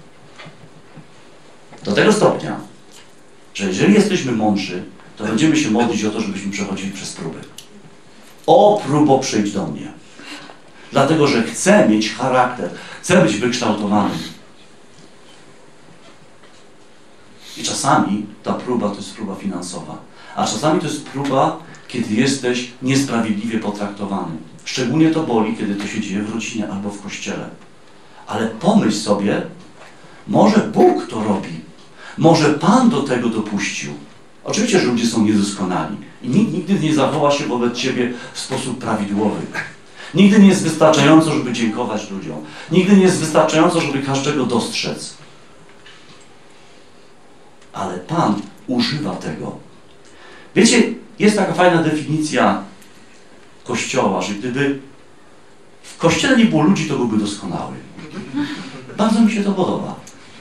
Do tego stopnia, że jeżeli jesteśmy mądrzy, to będziemy się modlić o to, żebyśmy przechodzili przez próby. O próbo, przyjdź do mnie. Dlatego, że chcę mieć charakter, chcę być wykształtowany. I czasami ta próba to jest próba finansowa, a czasami to jest próba, kiedy jesteś niesprawiedliwie potraktowany. Szczególnie to boli, kiedy to się dzieje w rodzinie albo w kościele. Ale pomyśl sobie, może Bóg to robi. Może Pan do tego dopuścił. Oczywiście, że ludzie są niedoskonali i nikt nigdy nie zachowa się wobec Ciebie w sposób prawidłowy. Nigdy nie jest wystarczająco, żeby dziękować ludziom. Nigdy nie jest wystarczająco, żeby każdego dostrzec. Ale Pan używa tego. Wiecie, jest taka fajna definicja Kościoła, że gdyby w Kościele nie było ludzi, to byłby doskonały. Bardzo mi się to podoba.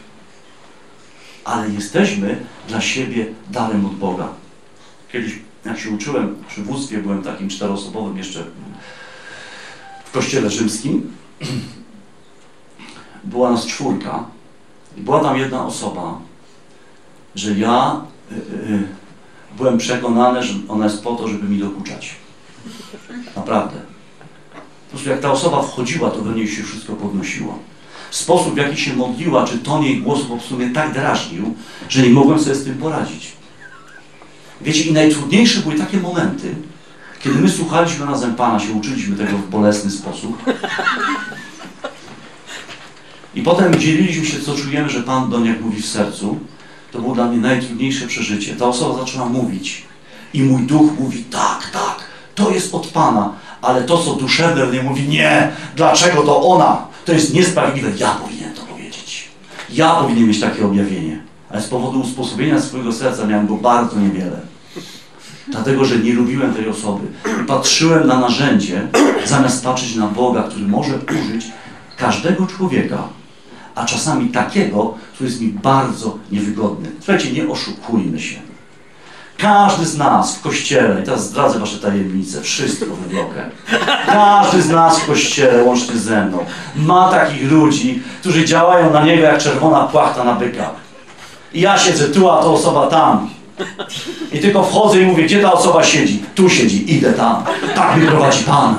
Ale jesteśmy dla siebie darem od Boga. Kiedyś, jak się uczyłem w przywództwie, byłem takim czteroosobowym jeszcze w kościele rzymskim. Była nas czwórka i była tam jedna osoba, że ja y, y, byłem przekonany, że ona jest po to, żeby mi dokuczać. Naprawdę. Po prostu jak ta osoba wchodziła, to we mnie się wszystko podnosiło. Sposób, w jaki się modliła, czy ton jej głosu po prostu mnie tak drażnił, że nie mogłem sobie z tym poradzić. Wiecie, i najtrudniejsze były takie momenty, kiedy my słuchaliśmy razem Pana, się uczyliśmy tego w bolesny sposób. I potem dzieliliśmy się, co czujemy, że Pan do niej mówi w sercu. To było dla mnie najtrudniejsze przeżycie. Ta osoba zaczęła mówić i mój duch mówi, tak, tak, to jest od Pana. Ale to, co duszewne w niej mówi, nie, dlaczego to ona? To jest niesprawiedliwe. Ja powinien to powiedzieć. Ja powinien mieć takie objawienie. Ale z powodu usposobienia swojego serca miałem go bardzo niewiele. Dlatego, że nie lubiłem tej osoby. I patrzyłem na narzędzie, zamiast patrzeć na Boga, który może użyć każdego człowieka, a czasami takiego, który jest mi bardzo niewygodny. Słuchajcie, nie oszukujmy się. Każdy z nas w Kościele, i teraz zdradzę wasze tajemnice, wszystko wywlokę. Każdy z nas w Kościele, łącznie ze mną, ma takich ludzi, którzy działają na niego jak czerwona płachta na byka. I ja siedzę tu, a ta osoba tam. I tylko wchodzę i mówię, gdzie ta osoba siedzi? Tu siedzi, idę tam. Tak mnie prowadzi Pan.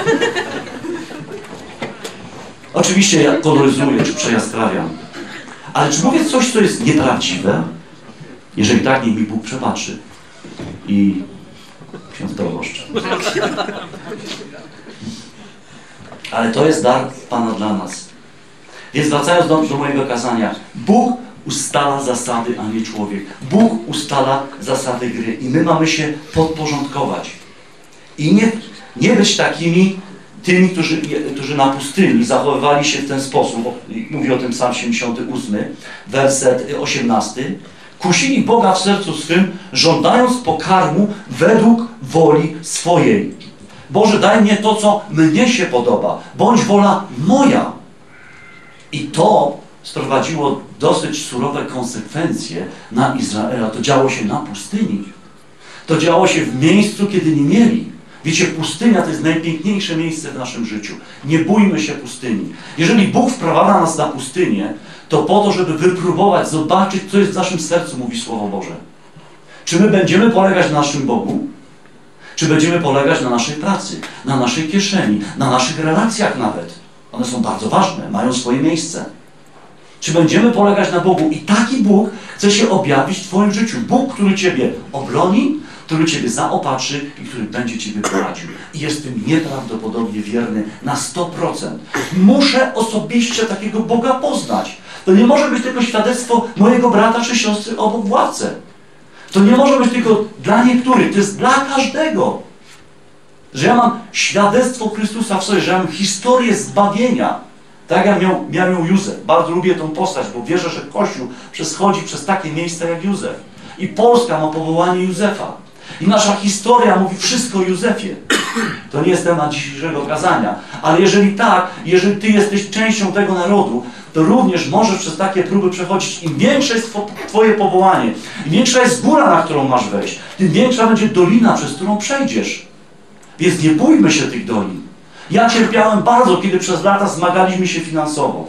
Oczywiście ja koloryzuję, czy przejaskrawiam. Ale czy mówię coś, co jest nieprawdziwe? Jeżeli tak, niech mi Bóg przebaczy. I ksiądz proboszcz. Ale to jest dar Pana dla nas. Więc wracając do, do mojego kazania. Bóg ustala zasady, a nie człowiek. Bóg ustala zasady gry. I my mamy się podporządkować. I nie, nie być takimi tymi, którzy, którzy na pustyni zachowywali się w ten sposób. Mówi o tym Psalm siedemdziesiąty ósmy, werset osiemnasty. Kusili Boga w sercu swym, żądając pokarmu według woli swojej. Boże, daj mnie to, co mnie się podoba. Bądź wola moja. I to sprowadziło dosyć surowe konsekwencje na Izraela. To działo się na pustyni. To działo się w miejscu, kiedy nie mieli. Wiecie, pustynia to jest najpiękniejsze miejsce w naszym życiu. Nie bójmy się pustyni. Jeżeli Bóg wprowadza nas na pustynię, to po to, żeby wypróbować, zobaczyć, co jest w naszym sercu, mówi Słowo Boże. Czy my będziemy polegać na naszym Bogu? Czy będziemy polegać na naszej pracy, na naszej kieszeni, na naszych relacjach nawet? One są bardzo ważne, mają swoje miejsce. Czy będziemy polegać na Bogu? I taki Bóg chce się objawić w Twoim życiu. Bóg, który Ciebie obroni, który Ciebie zaopatrzy i który będzie Ciebie prowadził. I jest tym nieprawdopodobnie wierny na sto procent. Muszę osobiście takiego Boga poznać. To nie może być tylko świadectwo mojego brata czy siostry obok w ławce. To nie może być tylko dla niektórych, to jest dla każdego. Że ja mam świadectwo Chrystusa w sobie, że ja mam historię zbawienia. Tak jak miał, miał ją Józef. Bardzo lubię tą postać, bo wierzę, że Kościół przechodzi przez takie miejsca jak Józef. I Polska ma powołanie Józefa. I nasza historia mówi wszystko o Józefie. To nie jest temat dzisiejszego kazania. Ale jeżeli tak, jeżeli Ty jesteś częścią tego narodu, to również możesz przez takie próby przechodzić. Im większe jest Twoje powołanie, im większa jest góra, na którą masz wejść, tym większa będzie dolina, przez którą przejdziesz. Więc nie bójmy się tych dolin. Ja cierpiałem bardzo, kiedy przez lata zmagaliśmy się finansowo.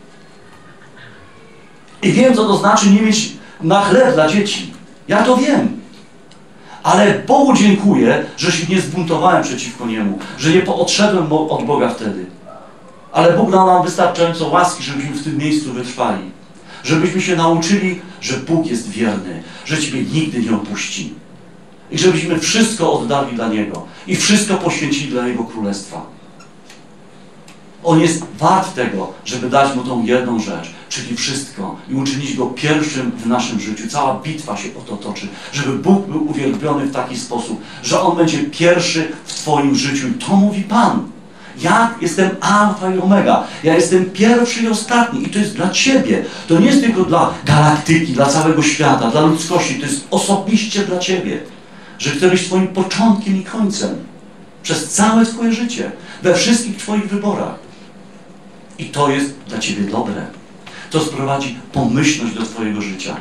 I wiem, co to znaczy nie mieć na chleb dla dzieci. Ja to wiem. Ale Bogu dziękuję, że się nie zbuntowałem przeciwko Niemu, że nie odszedłem od Boga wtedy. Ale Bóg dał nam wystarczająco łaski, żebyśmy w tym miejscu wytrwali. Żebyśmy się nauczyli, że Bóg jest wierny, że Ciebie nigdy nie opuści. I żebyśmy wszystko oddali dla Niego i wszystko poświęcili dla Jego Królestwa. On jest wart tego, żeby dać Mu tą jedną rzecz, czyli wszystko i uczynić Go pierwszym w naszym życiu. Cała bitwa się o to toczy, żeby Bóg był uwielbiony w taki sposób, że On będzie pierwszy w Twoim życiu. I to mówi Pan. Ja jestem alfa i omega. Ja jestem pierwszy i ostatni. I to jest dla Ciebie. To nie jest tylko dla galaktyki, dla całego świata, dla ludzkości. To jest osobiście dla Ciebie. Że chcę być Twoim początkiem i końcem. Przez całe Twoje życie. We wszystkich Twoich wyborach. I to jest dla Ciebie dobre. To sprowadzi pomyślność do Twojego życia.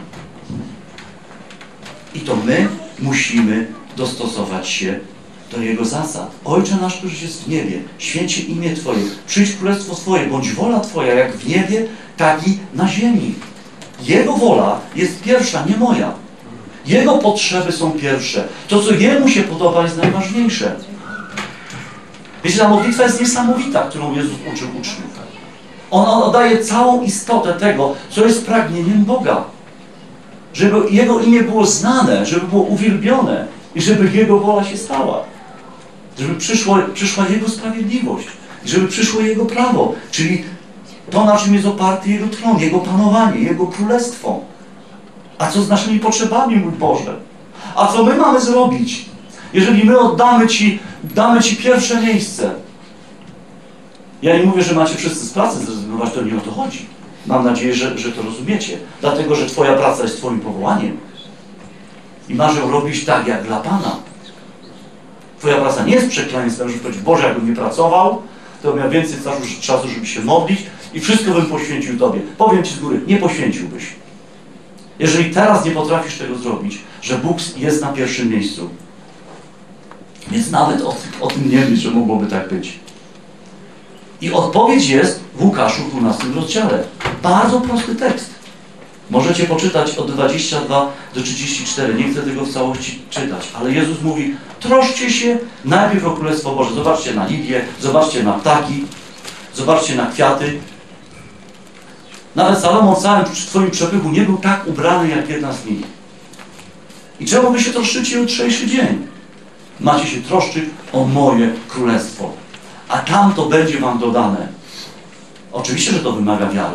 I to my musimy dostosować się do Jego zasad. Ojcze nasz, któryś jest w niebie, święć się imię Twoje, przyjdź królestwo Twoje, bądź wola Twoja, jak w niebie, tak i na ziemi. Jego wola jest pierwsza, nie moja. Jego potrzeby są pierwsze. To, co Jemu się podoba, jest najważniejsze. Wiecie, ta modlitwa jest niesamowita, którą Jezus uczył uczniów. On oddaje całą istotę tego, co jest pragnieniem Boga. Żeby Jego imię było znane, żeby było uwielbione i żeby Jego wola się stała. Żeby przyszło, przyszła Jego sprawiedliwość. I żeby przyszło Jego prawo, czyli to, na czym jest oparty Jego tron, Jego panowanie, Jego królestwo. A co z naszymi potrzebami, mój Boże? A co my mamy zrobić, jeżeli my oddamy Ci, damy Ci pierwsze miejsce? Ja nie mówię, że macie wszyscy z pracy zrezygnować, to nie o to chodzi. Mam nadzieję, że, że to rozumiecie. Dlatego, że Twoja praca jest Twoim powołaniem. I masz ją robić tak, jak dla Pana. Twoja praca nie jest przekleństwem, żeby powiedzieć, Boże, jakbym nie pracował, to miał więcej czasu, żeby się modlić i wszystko bym poświęcił Tobie. Powiem Ci z góry, nie poświęciłbyś. Jeżeli teraz nie potrafisz tego zrobić, że Bóg jest na pierwszym miejscu. Więc nawet o, o tym nie myśl, że mogłoby tak być. I odpowiedź jest w Łukaszu w dwunastym rozdziale. Bardzo prosty tekst. Możecie poczytać od dwudziestego drugiego do trzydziestego czwartego. Nie chcę tego w całości czytać. Ale Jezus mówi, troszcie się najpierw o Królestwo Boże. Zobaczcie na Lidię, zobaczcie na ptaki, zobaczcie na kwiaty. Nawet Salomon w całym swoim przepychu nie był tak ubrany jak jedna z nich. I czemu wy się troszczycie jutrzejszy dzień? Macie się troszczyć o moje królestwo. A tam to będzie wam dodane. Oczywiście, że to wymaga wiary.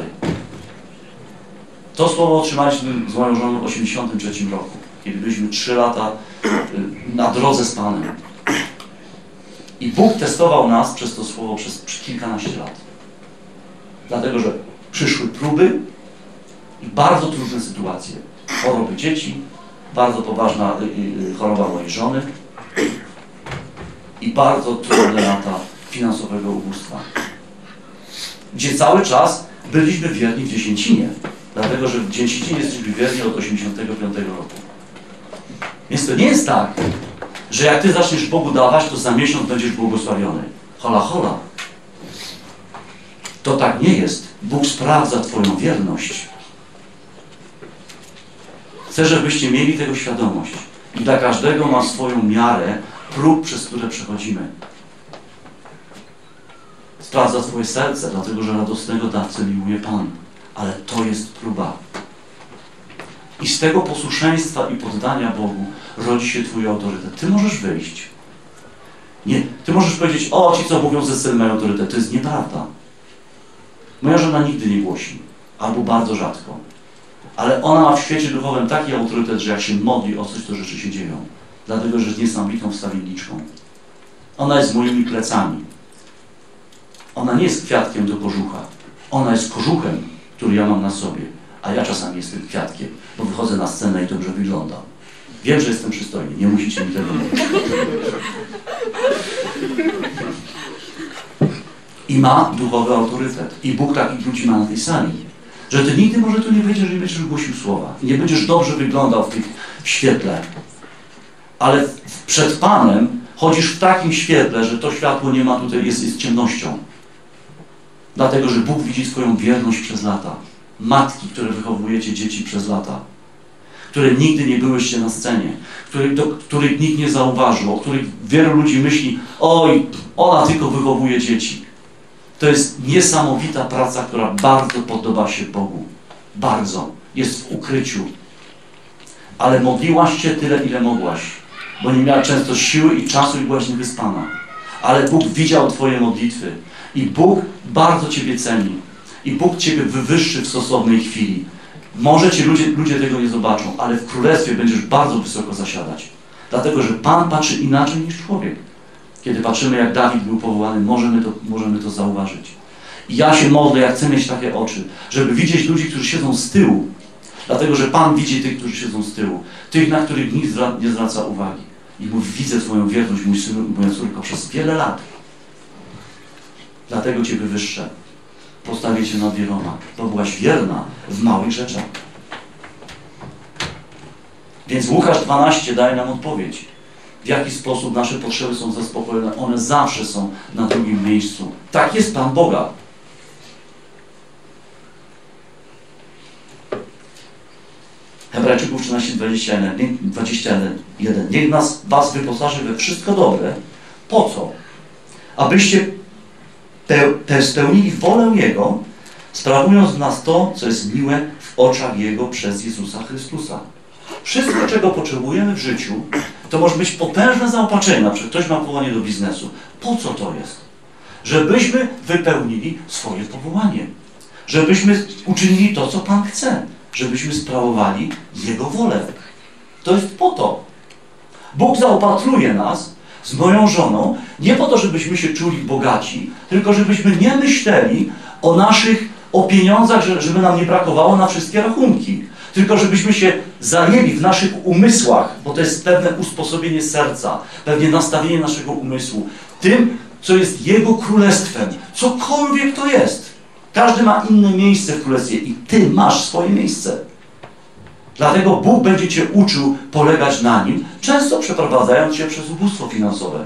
To słowo otrzymaliśmy z moją żoną w osiemdziesiątym trzecim roku, kiedy byliśmy trzy lata na drodze z Panem. I Bóg testował nas przez to słowo przez kilkanaście lat. Dlatego, że przyszły próby i bardzo trudne sytuacje. Choroby dzieci, bardzo poważna choroba mojej żony i bardzo trudne lata finansowego ubóstwa. Gdzie cały czas byliśmy wierni w dziesięcinie. Dlatego, że w dziesięcinie jesteśmy wierni od osiemdziesiątego piątego roku. Więc to nie jest tak, że jak Ty zaczniesz Bogu dawać, to za miesiąc będziesz błogosławiony. Hola, hola. To tak nie jest. Bóg sprawdza Twoją wierność. Chcę, żebyście mieli tego świadomość. I dla każdego ma swoją miarę prób, przez które przechodzimy. Sprawdza Twoje serce, dlatego że radosnego dawcę miłuje Pan. Ale to jest próba. I z tego posłuszeństwa i poddania Bogu rodzi się Twój autorytet. Ty możesz wyjść. Nie, Ty możesz powiedzieć, o, ci co mówią ze sceny mają autorytet. To jest nieprawda. Moja żona nigdy nie głosi. Albo bardzo rzadko. Ale ona ma w świecie duchowym taki autorytet, że jak się modli o coś, to rzeczy się dzieją. Dlatego, że jest niesamowitą wstawienniczką. Ona jest moimi plecami. Ona nie jest kwiatkiem do kożucha. Ona jest kożuchem, który ja mam na sobie. A ja czasami jestem kwiatkiem, bo wychodzę na scenę i dobrze wyglądam. Wiem, że jestem przystojny. Nie musicie mi tego mówić. I ma duchowy autorytet. I Bóg takich ludzi ma na tej sali. Że Ty nigdy może tu nie wyjdziesz, nie będziesz głosił słowa. I nie będziesz dobrze wyglądał w, tych, w świetle. Ale przed Panem chodzisz w takim świetle, że to światło nie ma tutaj, jest, jest ciemnością. Dlatego, że Bóg widzi swoją wierność przez lata. Matki, które wychowujecie dzieci przez lata, które nigdy nie byłyście na scenie, których, do, których nikt nie zauważył, o których wielu ludzi myśli, oj, ona tylko wychowuje dzieci. To jest niesamowita praca, która bardzo podoba się Bogu. Bardzo. Jest w ukryciu. Ale modliłaś się tyle, ile mogłaś, bo nie miała często siły i czasu i byłaś niewyspana. Ale Bóg widział twoje modlitwy i Bóg bardzo ciebie ceni. I Bóg ciebie wywyższy w stosownej chwili. Może ci ludzie, ludzie tego nie zobaczą, ale w Królestwie będziesz bardzo wysoko zasiadać. Dlatego, że Pan patrzy inaczej niż człowiek. Kiedy patrzymy, jak Dawid był powołany, możemy to, możemy to zauważyć. I ja się modlę, ja chcę mieć takie oczy, żeby widzieć ludzi, którzy siedzą z tyłu. Dlatego, że Pan widzi tych, którzy siedzą z tyłu. Tych, na których nikt nie zwraca uwagi. I mówi, widzę twoją wierność, mój synu i moja córka, przez wiele lat. Dlatego cię wywyższę. Postawię cię nad wieloma, bo byłaś wierna w małych rzeczach. Więc Łukasz dwanaście daje nam odpowiedź. W jaki sposób nasze potrzeby są zaspokojone. One zawsze są na drugim miejscu. Tak jest Pan Boga. Hebrajczyków trzynaście, dwadzieścia jeden. Niech nas, was wyposaży we wszystko dobre. Po co? Abyście te, te spełnili wolę Jego, sprawując w nas to, co jest miłe w oczach Jego przez Jezusa Chrystusa. Wszystko, czego potrzebujemy w życiu, to może być potężne zaopatrzenie. Na przykład ktoś ma powołanie do biznesu. Po co to jest? Żebyśmy wypełnili swoje powołanie. Żebyśmy uczynili to, co Pan chce. Żebyśmy sprawowali Jego wolę. To jest po to. Bóg zaopatruje nas z moją żoną nie po to, żebyśmy się czuli bogaci, tylko żebyśmy nie myśleli o naszych, o pieniądzach, żeby nam nie brakowało na wszystkie rachunki. Tylko żebyśmy się zajęli w naszych umysłach, bo to jest pewne usposobienie serca, pewne nastawienie naszego umysłu, tym, co jest Jego królestwem. Cokolwiek to jest. Każdy ma inne miejsce w królestwie i Ty masz swoje miejsce. Dlatego Bóg będzie Cię uczył polegać na Nim, często przeprowadzając Cię przez ubóstwo finansowe.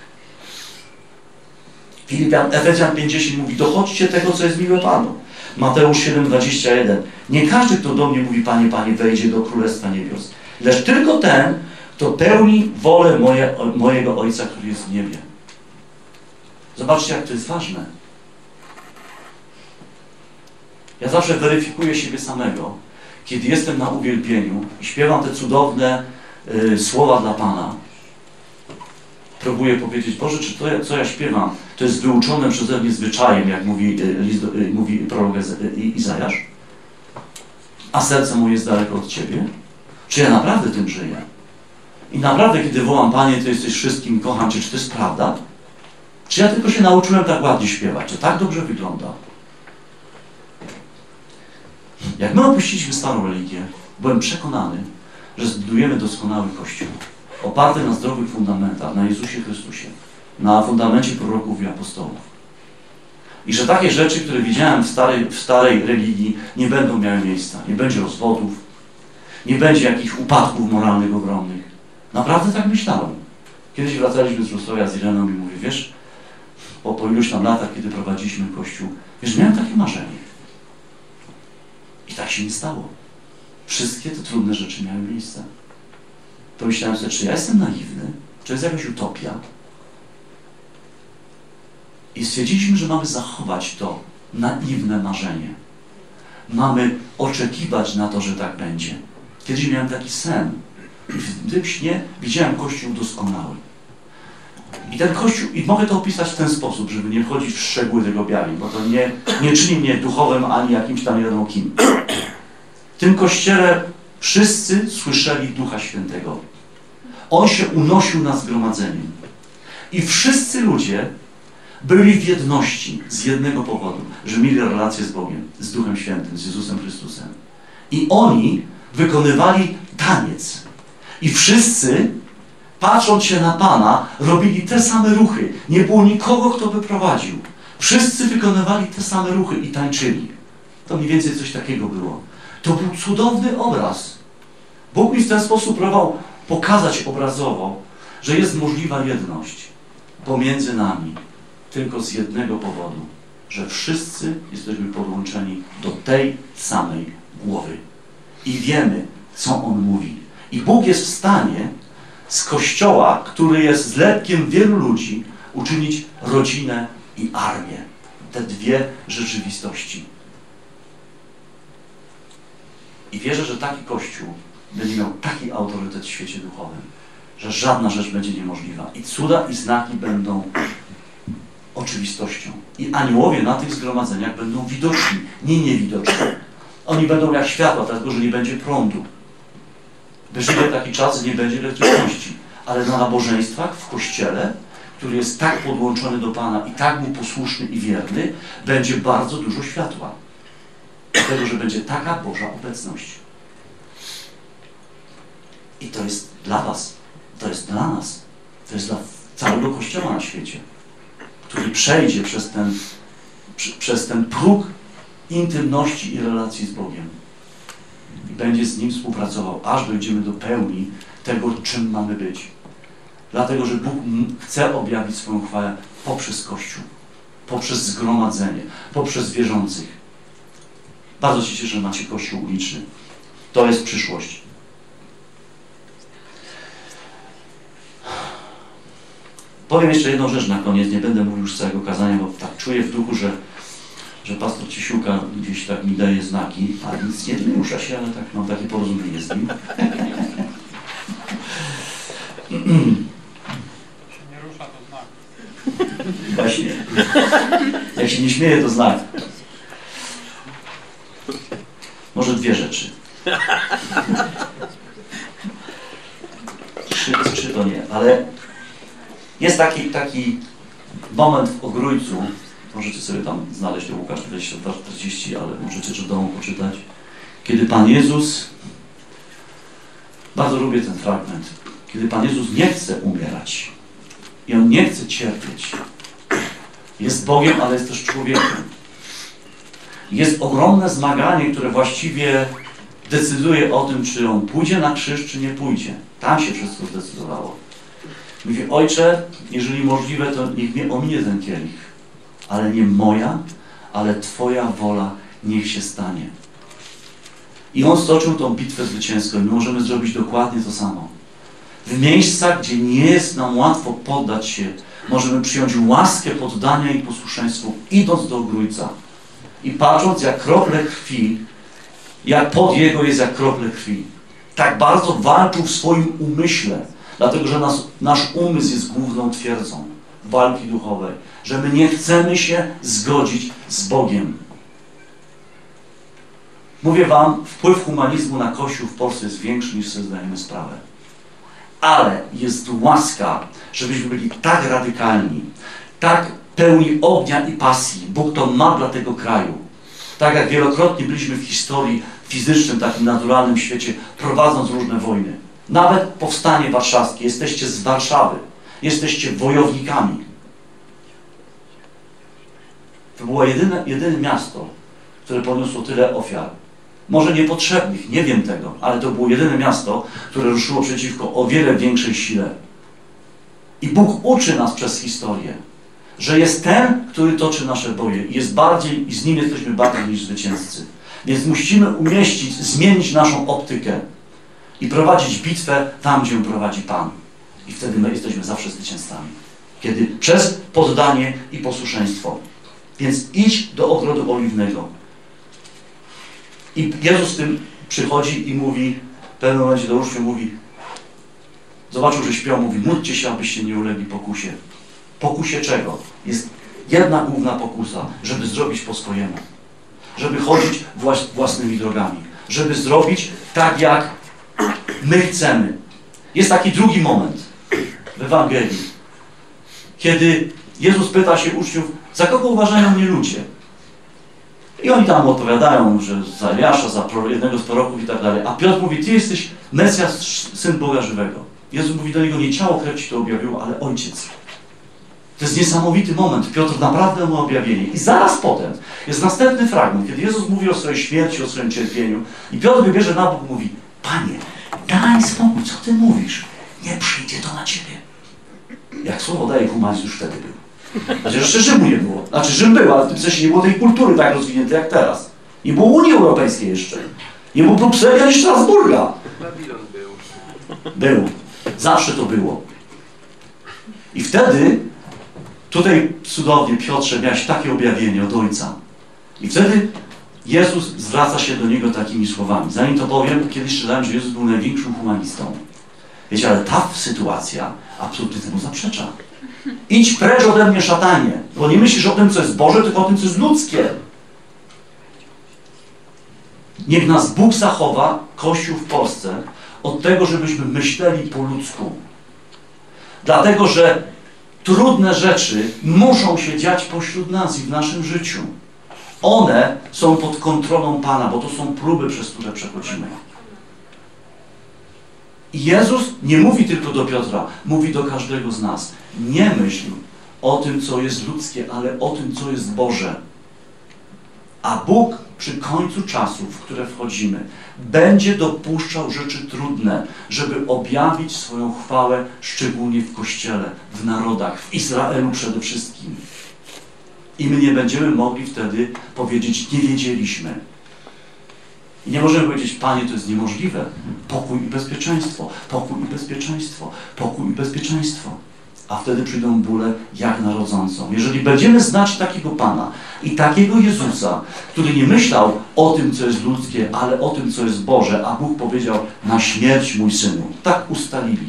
Filipian, Efezjan pięć dziesięć mówi, dochodźcie tego, co jest miłe Panu. Mateusz siedem dwadzieścia jeden. Nie każdy, kto do mnie mówi, Panie, Panie, wejdzie do Królestwa Niebios, lecz tylko ten, kto pełni wolę moje, mojego Ojca, który jest w niebie. Zobaczcie, jak to jest ważne. Ja zawsze weryfikuję siebie samego, kiedy jestem na uwielbieniu i śpiewam te cudowne y, słowa dla Pana. Próbuję powiedzieć, Boże, czy to, co ja śpiewam, to jest wyuczone przeze mnie zwyczajem, jak mówi, y, y, mówi prorok y, Izajasz? A serce moje jest daleko od Ciebie? Czy ja naprawdę tym żyję? I naprawdę, kiedy wołam, Panie, Ty jesteś wszystkim, kocham Cię, czy to jest prawda? Czy ja tylko się nauczyłem tak ładnie śpiewać? Czy tak dobrze wygląda? Jak my opuściliśmy starą religię, byłem przekonany, że zbudujemy doskonały Kościół, oparty na zdrowych fundamentach, na Jezusie Chrystusie, na fundamencie proroków i apostołów. I że takie rzeczy, które widziałem w starej, w starej religii, nie będą miały miejsca. Nie będzie rozwodów, nie będzie jakichś upadków moralnych ogromnych. Naprawdę tak myślałem. Kiedyś wracaliśmy z Wrocławia z Ireną i mówię, wiesz, po, po iluś tam latach, kiedy prowadziliśmy Kościół, wiesz, miałem takie marzenie. I tak się nie stało. Wszystkie te trudne rzeczy miały miejsce. Pomyślałem sobie, czy ja jestem naiwny? Czy jest jakaś utopia? I stwierdziliśmy, że mamy zachować to naiwne marzenie. Mamy oczekiwać na to, że tak będzie. Kiedyś miałem taki sen. I w tym śnie widziałem Kościół doskonały. I ten Kościół, i mogę to opisać w ten sposób, żeby nie wchodzić w szczegóły tego objawień, bo to nie, nie czyni mnie duchowym ani jakimś tam nie wiadomo kim. W tym Kościele wszyscy słyszeli Ducha Świętego. On się unosił nad zgromadzeniem. I wszyscy ludzie byli w jedności z jednego powodu, że mieli relację z Bogiem, z Duchem Świętym, z Jezusem Chrystusem. I oni wykonywali taniec. I wszyscy, patrząc się na Pana, robili te same ruchy. Nie było nikogo, kto by prowadził. Wszyscy wykonywali te same ruchy i tańczyli. To mniej więcej coś takiego było. To był cudowny obraz. Bóg mi w ten sposób próbował pokazać obrazowo, że jest możliwa jedność pomiędzy nami tylko z jednego powodu, że wszyscy jesteśmy podłączeni do tej samej głowy i wiemy, co On mówi. I Bóg jest w stanie z Kościoła, który jest zlepkiem wielu ludzi, uczynić rodzinę i armię. Te dwie rzeczywistości. I wierzę, że taki Kościół będzie miał taki autorytet w świecie duchowym, że żadna rzecz będzie niemożliwa. I cuda i znaki będą oczywistością. I aniołowie na tych zgromadzeniach będą widoczni, nie niewidoczni. Oni będą jak światła, dlatego że nie będzie prądu. Wyżyje taki czas, że nie będzie elektryczności. Ale na nabożeństwach, w Kościele, który jest tak podłączony do Pana i tak mu posłuszny i wierny, będzie bardzo dużo światła. Dlatego, że będzie taka Boża obecność. I to jest dla was, to jest dla nas, to jest dla całego Kościoła na świecie, który przejdzie przez ten, przez ten próg intymności i relacji z Bogiem. I będzie z Nim współpracował, aż dojdziemy do pełni tego, czym mamy być. Dlatego, że Bóg chce objawić swoją chwałę poprzez Kościół, poprzez zgromadzenie, poprzez wierzących. Bardzo się cieszę, że macie Kościół uliczny. To jest przyszłość. Powiem jeszcze jedną rzecz na koniec, nie będę mówił już całego kazania, bo tak czuję w duchu, że, że pastor Ciesiłka gdzieś tak mi daje znaki, a nic nie rusza się, ale tak mam takie porozumienie z nim. Nie rusza, to znak. Właśnie. Jak się nie śmieje, to znak. Może dwie rzeczy. Trzy, trzy to nie, ale jest taki, taki moment w Ogrójcu, możecie sobie tam znaleźć, to Łukasz dwadzieścia dwa czterdzieści, ale możecie też w domu poczytać, kiedy Pan Jezus, bardzo lubię ten fragment, kiedy Pan Jezus nie chce umierać i On nie chce cierpieć. Jest Bogiem, ale jest też człowiekiem. Jest ogromne zmaganie, które właściwie decyduje o tym, czy On pójdzie na krzyż, czy nie pójdzie. Tam się wszystko zdecydowało. Mówi, Ojcze, jeżeli możliwe, to niech mnie ominie ten kielich, ale nie moja, ale Twoja wola niech się stanie. I On stoczył tą bitwę zwycięską i my możemy zrobić dokładnie to samo. W miejscach, gdzie nie jest nam łatwo poddać się, możemy przyjąć łaskę poddania i posłuszeństwu, idąc do Ogrójca i patrząc, jak krople krwi, jak pod Jego jest jak krople krwi. Tak bardzo walczył w swoim umyśle, dlatego że nas, nasz umysł jest główną twierdzą walki duchowej, że my nie chcemy się zgodzić z Bogiem. Mówię wam, wpływ humanizmu na Kościół w Polsce jest większy, niż sobie zdajemy sprawę. Ale jest łaska, żebyśmy byli tak radykalni, tak pełni ognia i pasji. Bóg to ma dla tego kraju. Tak jak wielokrotnie byliśmy w historii fizycznym, takim naturalnym świecie, prowadząc różne wojny. Nawet powstanie warszawskie. Jesteście z Warszawy. Jesteście wojownikami. To było jedyne, jedyne miasto, które poniosło tyle ofiar. Może niepotrzebnych, nie wiem tego, ale to było jedyne miasto, które ruszyło przeciwko o wiele większej sile. I Bóg uczy nas przez historię, że jest ten, który toczy nasze boje i jest bardziej, i z Nim jesteśmy bardziej niż zwycięzcy. Więc musimy umieścić, zmienić naszą optykę i prowadzić bitwę tam, gdzie ją prowadzi Pan. I wtedy my jesteśmy zawsze zwycięzcami. Kiedy przez poddanie i posłuszeństwo. Więc idź do ogrodu oliwnego. I Jezus z tym przychodzi i mówi, w pewnym momencie do uczniów mówi, zobaczył, że śpią, mówi, módlcie się, abyście nie ulegli pokusie. Pokusie czego? Jest jedna główna pokusa, żeby zrobić po swojemu. Żeby chodzić włas własnymi drogami. Żeby zrobić tak, jak my chcemy. Jest taki drugi moment w Ewangelii, kiedy Jezus pyta się uczniów, za kogo uważają mnie ludzie? I oni tam odpowiadają, że za Eliasza, za jednego z proroków i tak dalej. A Piotr mówi, Ty jesteś Mesjasz, Syn Boga żywego. Jezus mówi do niego, nie ciało, krew Ci to objawiło, ale Ojciec. To jest niesamowity moment. Piotr naprawdę ma objawienie. I zaraz potem jest następny fragment, kiedy Jezus mówi o swojej śmierci, o swoim cierpieniu. I Piotr wybierze na bok i mówi, Panie, daj spokój, co Ty mówisz? Nie przyjdzie to na Ciebie. Jak słowo daje, humanizm już wtedy był. Chociaż jeszcze Rzymu nie było. Znaczy Rzym był, ale w tym sensie nie było tej kultury tak rozwiniętej jak teraz. Nie było Unii Europejskiej jeszcze. Nie było Brukseli ani Strasburga. Babilon był. Był. Zawsze to było. I wtedy, tutaj cudownie, Piotrze, miałeś takie objawienie od Ojca. I wtedy Jezus zwraca się do niego takimi słowami. Zanim to powiem, kiedyś czytałem, że Jezus był największym humanistą. Wiecie, ale ta sytuacja absolutnie temu zaprzecza. Idź precz ode mnie, szatanie, bo nie myślisz o tym, co jest Boże, tylko o tym, co jest ludzkie. Niech nas Bóg zachowa, Kościół w Polsce, od tego, żebyśmy myśleli po ludzku. Dlatego, że trudne rzeczy muszą się dziać pośród nas i w naszym życiu. One są pod kontrolą Pana, bo to są próby, przez które przechodzimy. I Jezus nie mówi tylko do Piotra, mówi do każdego z nas. Nie myśl o tym, co jest ludzkie, ale o tym, co jest Boże. A Bóg przy końcu czasów, w które wchodzimy, będzie dopuszczał rzeczy trudne, żeby objawić swoją chwałę, szczególnie w Kościele, w narodach, w Izraelu przede wszystkim. I my nie będziemy mogli wtedy powiedzieć, nie wiedzieliśmy. I nie możemy powiedzieć, Panie, to jest niemożliwe. Pokój i bezpieczeństwo, pokój i bezpieczeństwo, pokój i bezpieczeństwo. A wtedy przyjdą bóle jak na rodzącą. Jeżeli będziemy znać takiego Pana i takiego Jezusa, który nie myślał o tym, co jest ludzkie, ale o tym, co jest Boże, a Bóg powiedział, na śmierć mój Synu. Tak ustalili.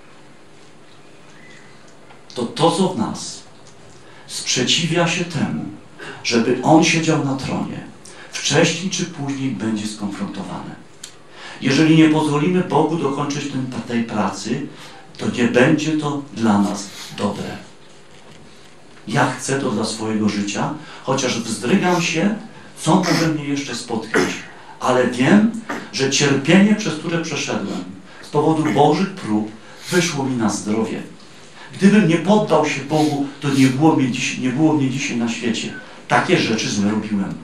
To to, co w nas sprzeciwia się temu, żeby On siedział na tronie, wcześniej czy później będzie skonfrontowane. Jeżeli nie pozwolimy Bogu dokończyć ten, tej pracy, to nie będzie to dla nas dobre. Ja chcę to dla swojego życia, chociaż wzdrygam się, co może mnie jeszcze spotkać, ale wiem, że cierpienie, przez które przeszedłem, z powodu Bożych prób, wyszło mi na zdrowie. Gdybym nie poddał się Bogu, to nie było mnie dziś, nie było mnie dzisiaj na świecie. Takie rzeczy złe robiłem.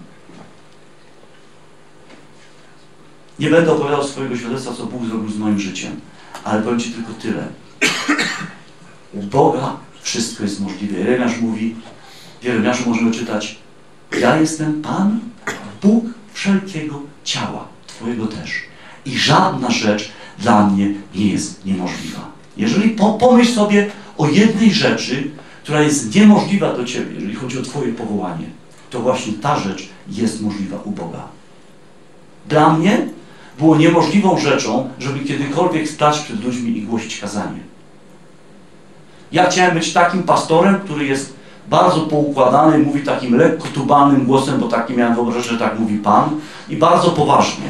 Nie będę opowiadał swojego świadectwa, co Bóg zrobił z moim życiem, ale powiem Ci tylko tyle. U Boga wszystko jest możliwe. Jeremiasz mówi, w Jeremiaszu możemy czytać, ja jestem Pan, Bóg wszelkiego ciała, Twojego też. I żadna rzecz dla mnie nie jest niemożliwa. Jeżeli po, pomyśl sobie o jednej rzeczy, która jest niemożliwa do Ciebie, jeżeli chodzi o Twoje powołanie, to właśnie ta rzecz jest możliwa u Boga. Dla mnie było niemożliwą rzeczą, żeby kiedykolwiek stać przed ludźmi i głosić kazanie. Ja chciałem być takim pastorem, który jest bardzo poukładany, mówi takim lekko tubalnym głosem, bo taki miałem wyobrażenie, że tak mówi Pan, i bardzo poważnie.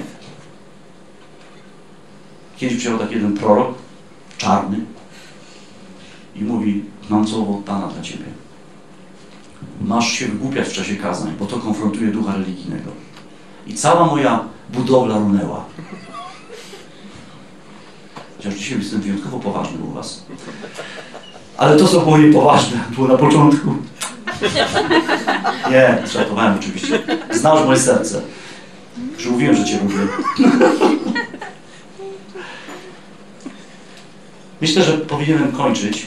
Kiedyś przyjechał taki jeden prorok, czarny, i mówi, mam słowo od Pana dla Ciebie. Masz się wygłupiać w czasie kazań, bo to konfrontuje ducha religijnego. I cała moja budowla runęła. Chociaż dzisiaj jestem wyjątkowo poważny u Was. Ale to, co było niepoważne, było na początku. Nie, żartowałem oczywiście. Znasz moje serce. Że mówiłem, że Cię lubię. Myślę, że powinienem kończyć.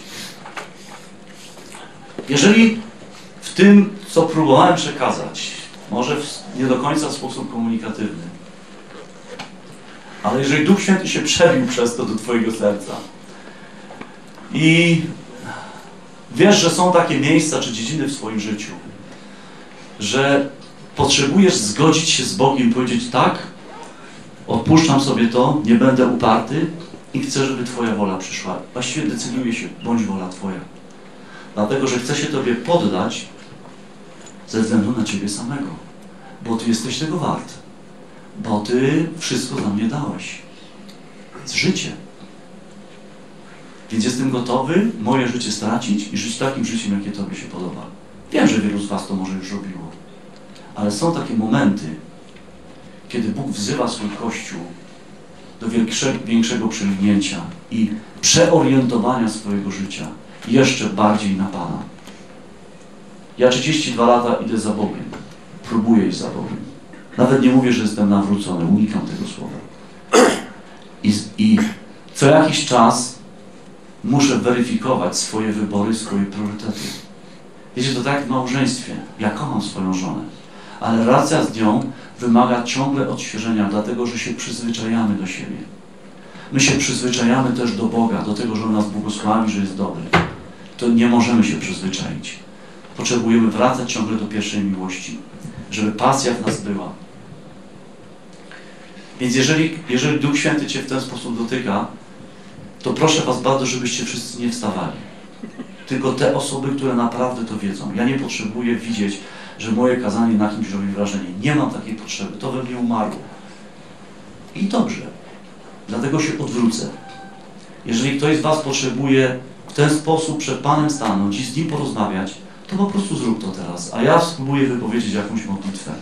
Jeżeli w tym, co próbowałem przekazać, może w, nie do końca w sposób komunikatywny, ale jeżeli Duch Święty się przebił przez to do Twojego serca i wiesz, że są takie miejsca czy dziedziny w swoim życiu, że potrzebujesz zgodzić się z Bogiem i powiedzieć tak, odpuszczam sobie to, nie będę uparty i chcę, żeby Twoja wola przyszła. Właściwie decyduje się, bądź wola Twoja. Dlatego, że chcę się Tobie poddać ze względu na Ciebie samego. Bo Ty jesteś tego wart. Bo Ty wszystko za mnie dałeś. Z życie. Więc jestem gotowy moje życie stracić i żyć takim życiem, jakie Tobie się podoba. Wiem, że wielu z Was to może już robiło. Ale są takie momenty, kiedy Bóg wzywa swój Kościół do większego przewinięcia i przeorientowania swojego życia jeszcze bardziej na Pana. Ja trzydzieści dwa lata idę za Bogiem. Próbuję iść za Bogiem. Nawet nie mówię, że jestem nawrócony. Unikam tego słowa. I, i co jakiś czas muszę weryfikować swoje wybory, swoje priorytety. Wiecie, to tak jak w małżeństwie. Ja kocham swoją żonę, ale relacja z nią wymaga ciągle odświeżenia, dlatego że się przyzwyczajamy do siebie. My się przyzwyczajamy też do Boga, do tego, że On nas błogosławi, że jest dobry. To nie możemy się przyzwyczaić. Potrzebujemy wracać ciągle do pierwszej miłości, żeby pasja w nas była. Więc jeżeli, jeżeli Duch Święty Cię w ten sposób dotyka, to proszę Was bardzo, żebyście wszyscy nie wstawali. Tylko te osoby, które naprawdę to wiedzą. Ja nie potrzebuję widzieć, że moje kazanie na kimś robi wrażenie. Nie mam takiej potrzeby. To we mnie umarło. I dobrze. Dlatego się odwrócę. Jeżeli ktoś z Was potrzebuje w ten sposób przed Panem stanąć i z Nim porozmawiać, to po prostu zrób to teraz. A ja spróbuję wypowiedzieć jakąś modlitwę.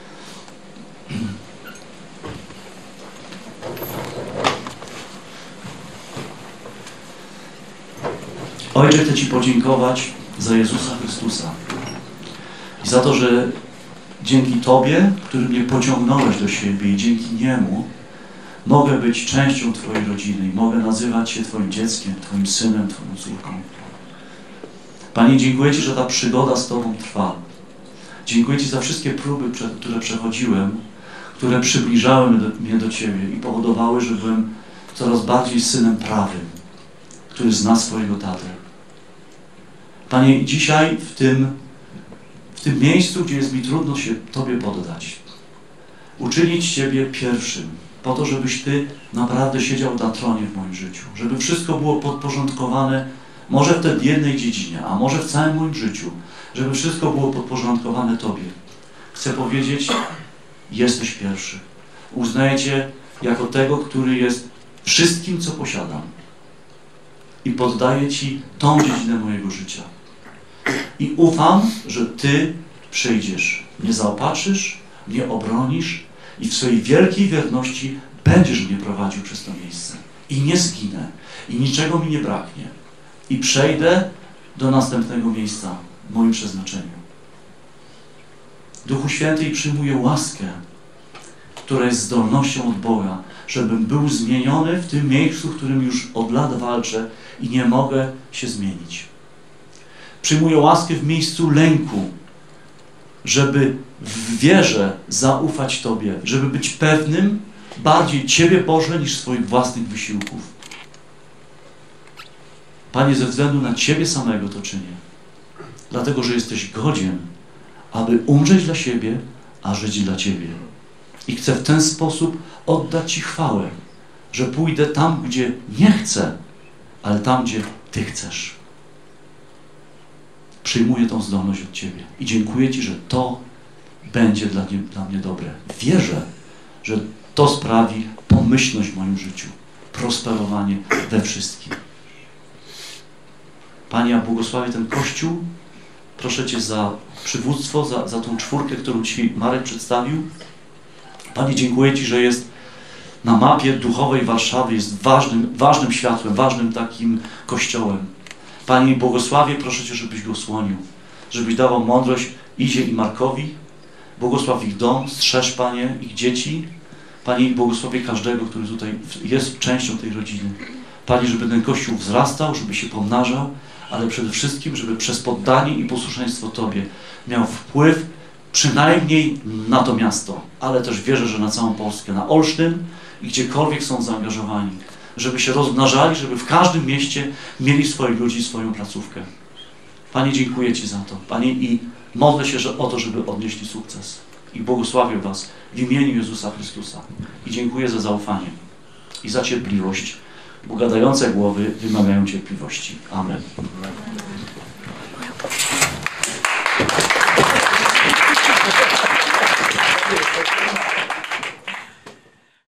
Ojcze, chcę Ci podziękować za Jezusa Chrystusa i za to, że dzięki Tobie, który mnie pociągnąłeś do siebie i dzięki Niemu mogę być częścią Twojej rodziny i mogę nazywać się Twoim dzieckiem, Twoim synem, Twoją córką. Panie, dziękuję Ci, że ta przygoda z Tobą trwa. Dziękuję Ci za wszystkie próby, które przechodziłem, które przybliżały mnie do Ciebie i powodowały, że byłem coraz bardziej synem prawym, który zna swojego tatę. Panie, dzisiaj w tym, w tym miejscu, gdzie jest mi trudno się Tobie poddać, uczynić Ciebie pierwszym, po to, żebyś Ty naprawdę siedział na tronie w moim życiu, żeby wszystko było podporządkowane, może w tej jednej dziedzinie, a może w całym moim życiu, żeby wszystko było podporządkowane Tobie. Chcę powiedzieć, jesteś pierwszy. Uznaję Cię jako tego, który jest wszystkim, co posiadam. I poddaję Ci tą dziedzinę mojego życia. I ufam, że Ty przyjdziesz, mnie zaopatrzysz, mnie obronisz i w swojej wielkiej wierności będziesz mnie prowadził przez to miejsce. I nie zginę. I niczego mi nie braknie. I przejdę do następnego miejsca w moim przeznaczeniu. Duchu Święty, i przyjmuję łaskę, która jest zdolnością od Boga, żebym był zmieniony w tym miejscu, w którym już od lat walczę i nie mogę się zmienić. Przyjmuję łaskę w miejscu lęku, żeby w wierze zaufać Tobie, żeby być pewnym bardziej Ciebie, Boże, niż swoich własnych wysiłków. Panie, ze względu na Ciebie samego to czynię, dlatego że jesteś godzien, aby umrzeć dla siebie, a żyć dla Ciebie. I chcę w ten sposób oddać Ci chwałę, że pójdę tam, gdzie nie chcę, ale tam, gdzie Ty chcesz. Przyjmuję tą zdolność od Ciebie i dziękuję Ci, że to będzie dla mnie, dla mnie dobre. Wierzę, że to sprawi pomyślność w moim życiu, prosperowanie we wszystkim. Panie, ja błogosławię ten Kościół. Proszę Cię za przywództwo, za, za tą czwórkę, którą Ci Marek przedstawił. Panie, dziękuję Ci, że jest na mapie duchowej Warszawy, jest ważnym, ważnym światłem, ważnym takim kościołem. Panie, błogosławię, proszę Cię, żebyś go osłonił, żebyś dawał mądrość Izie i Markowi. Błogosław ich dom, strzeż, Panie, ich dzieci. Panie, błogosławię każdego, który tutaj jest częścią tej rodziny. Panie, żeby ten Kościół wzrastał, żeby się pomnażał, ale przede wszystkim, żeby przez poddanie i posłuszeństwo Tobie miał wpływ przynajmniej na to miasto, ale też wierzę, że na całą Polskę, na Olsztyn i gdziekolwiek są zaangażowani, żeby się rozmnażali, żeby w każdym mieście mieli swoich ludzi, swoją placówkę. Panie, dziękuję Ci za to. Panie, i modlę się że o to, żeby odnieśli sukces. I błogosławię Was w imieniu Jezusa Chrystusa. I dziękuję za zaufanie i za cierpliwość, bo gadające głowy wymagają cierpliwości. Amen.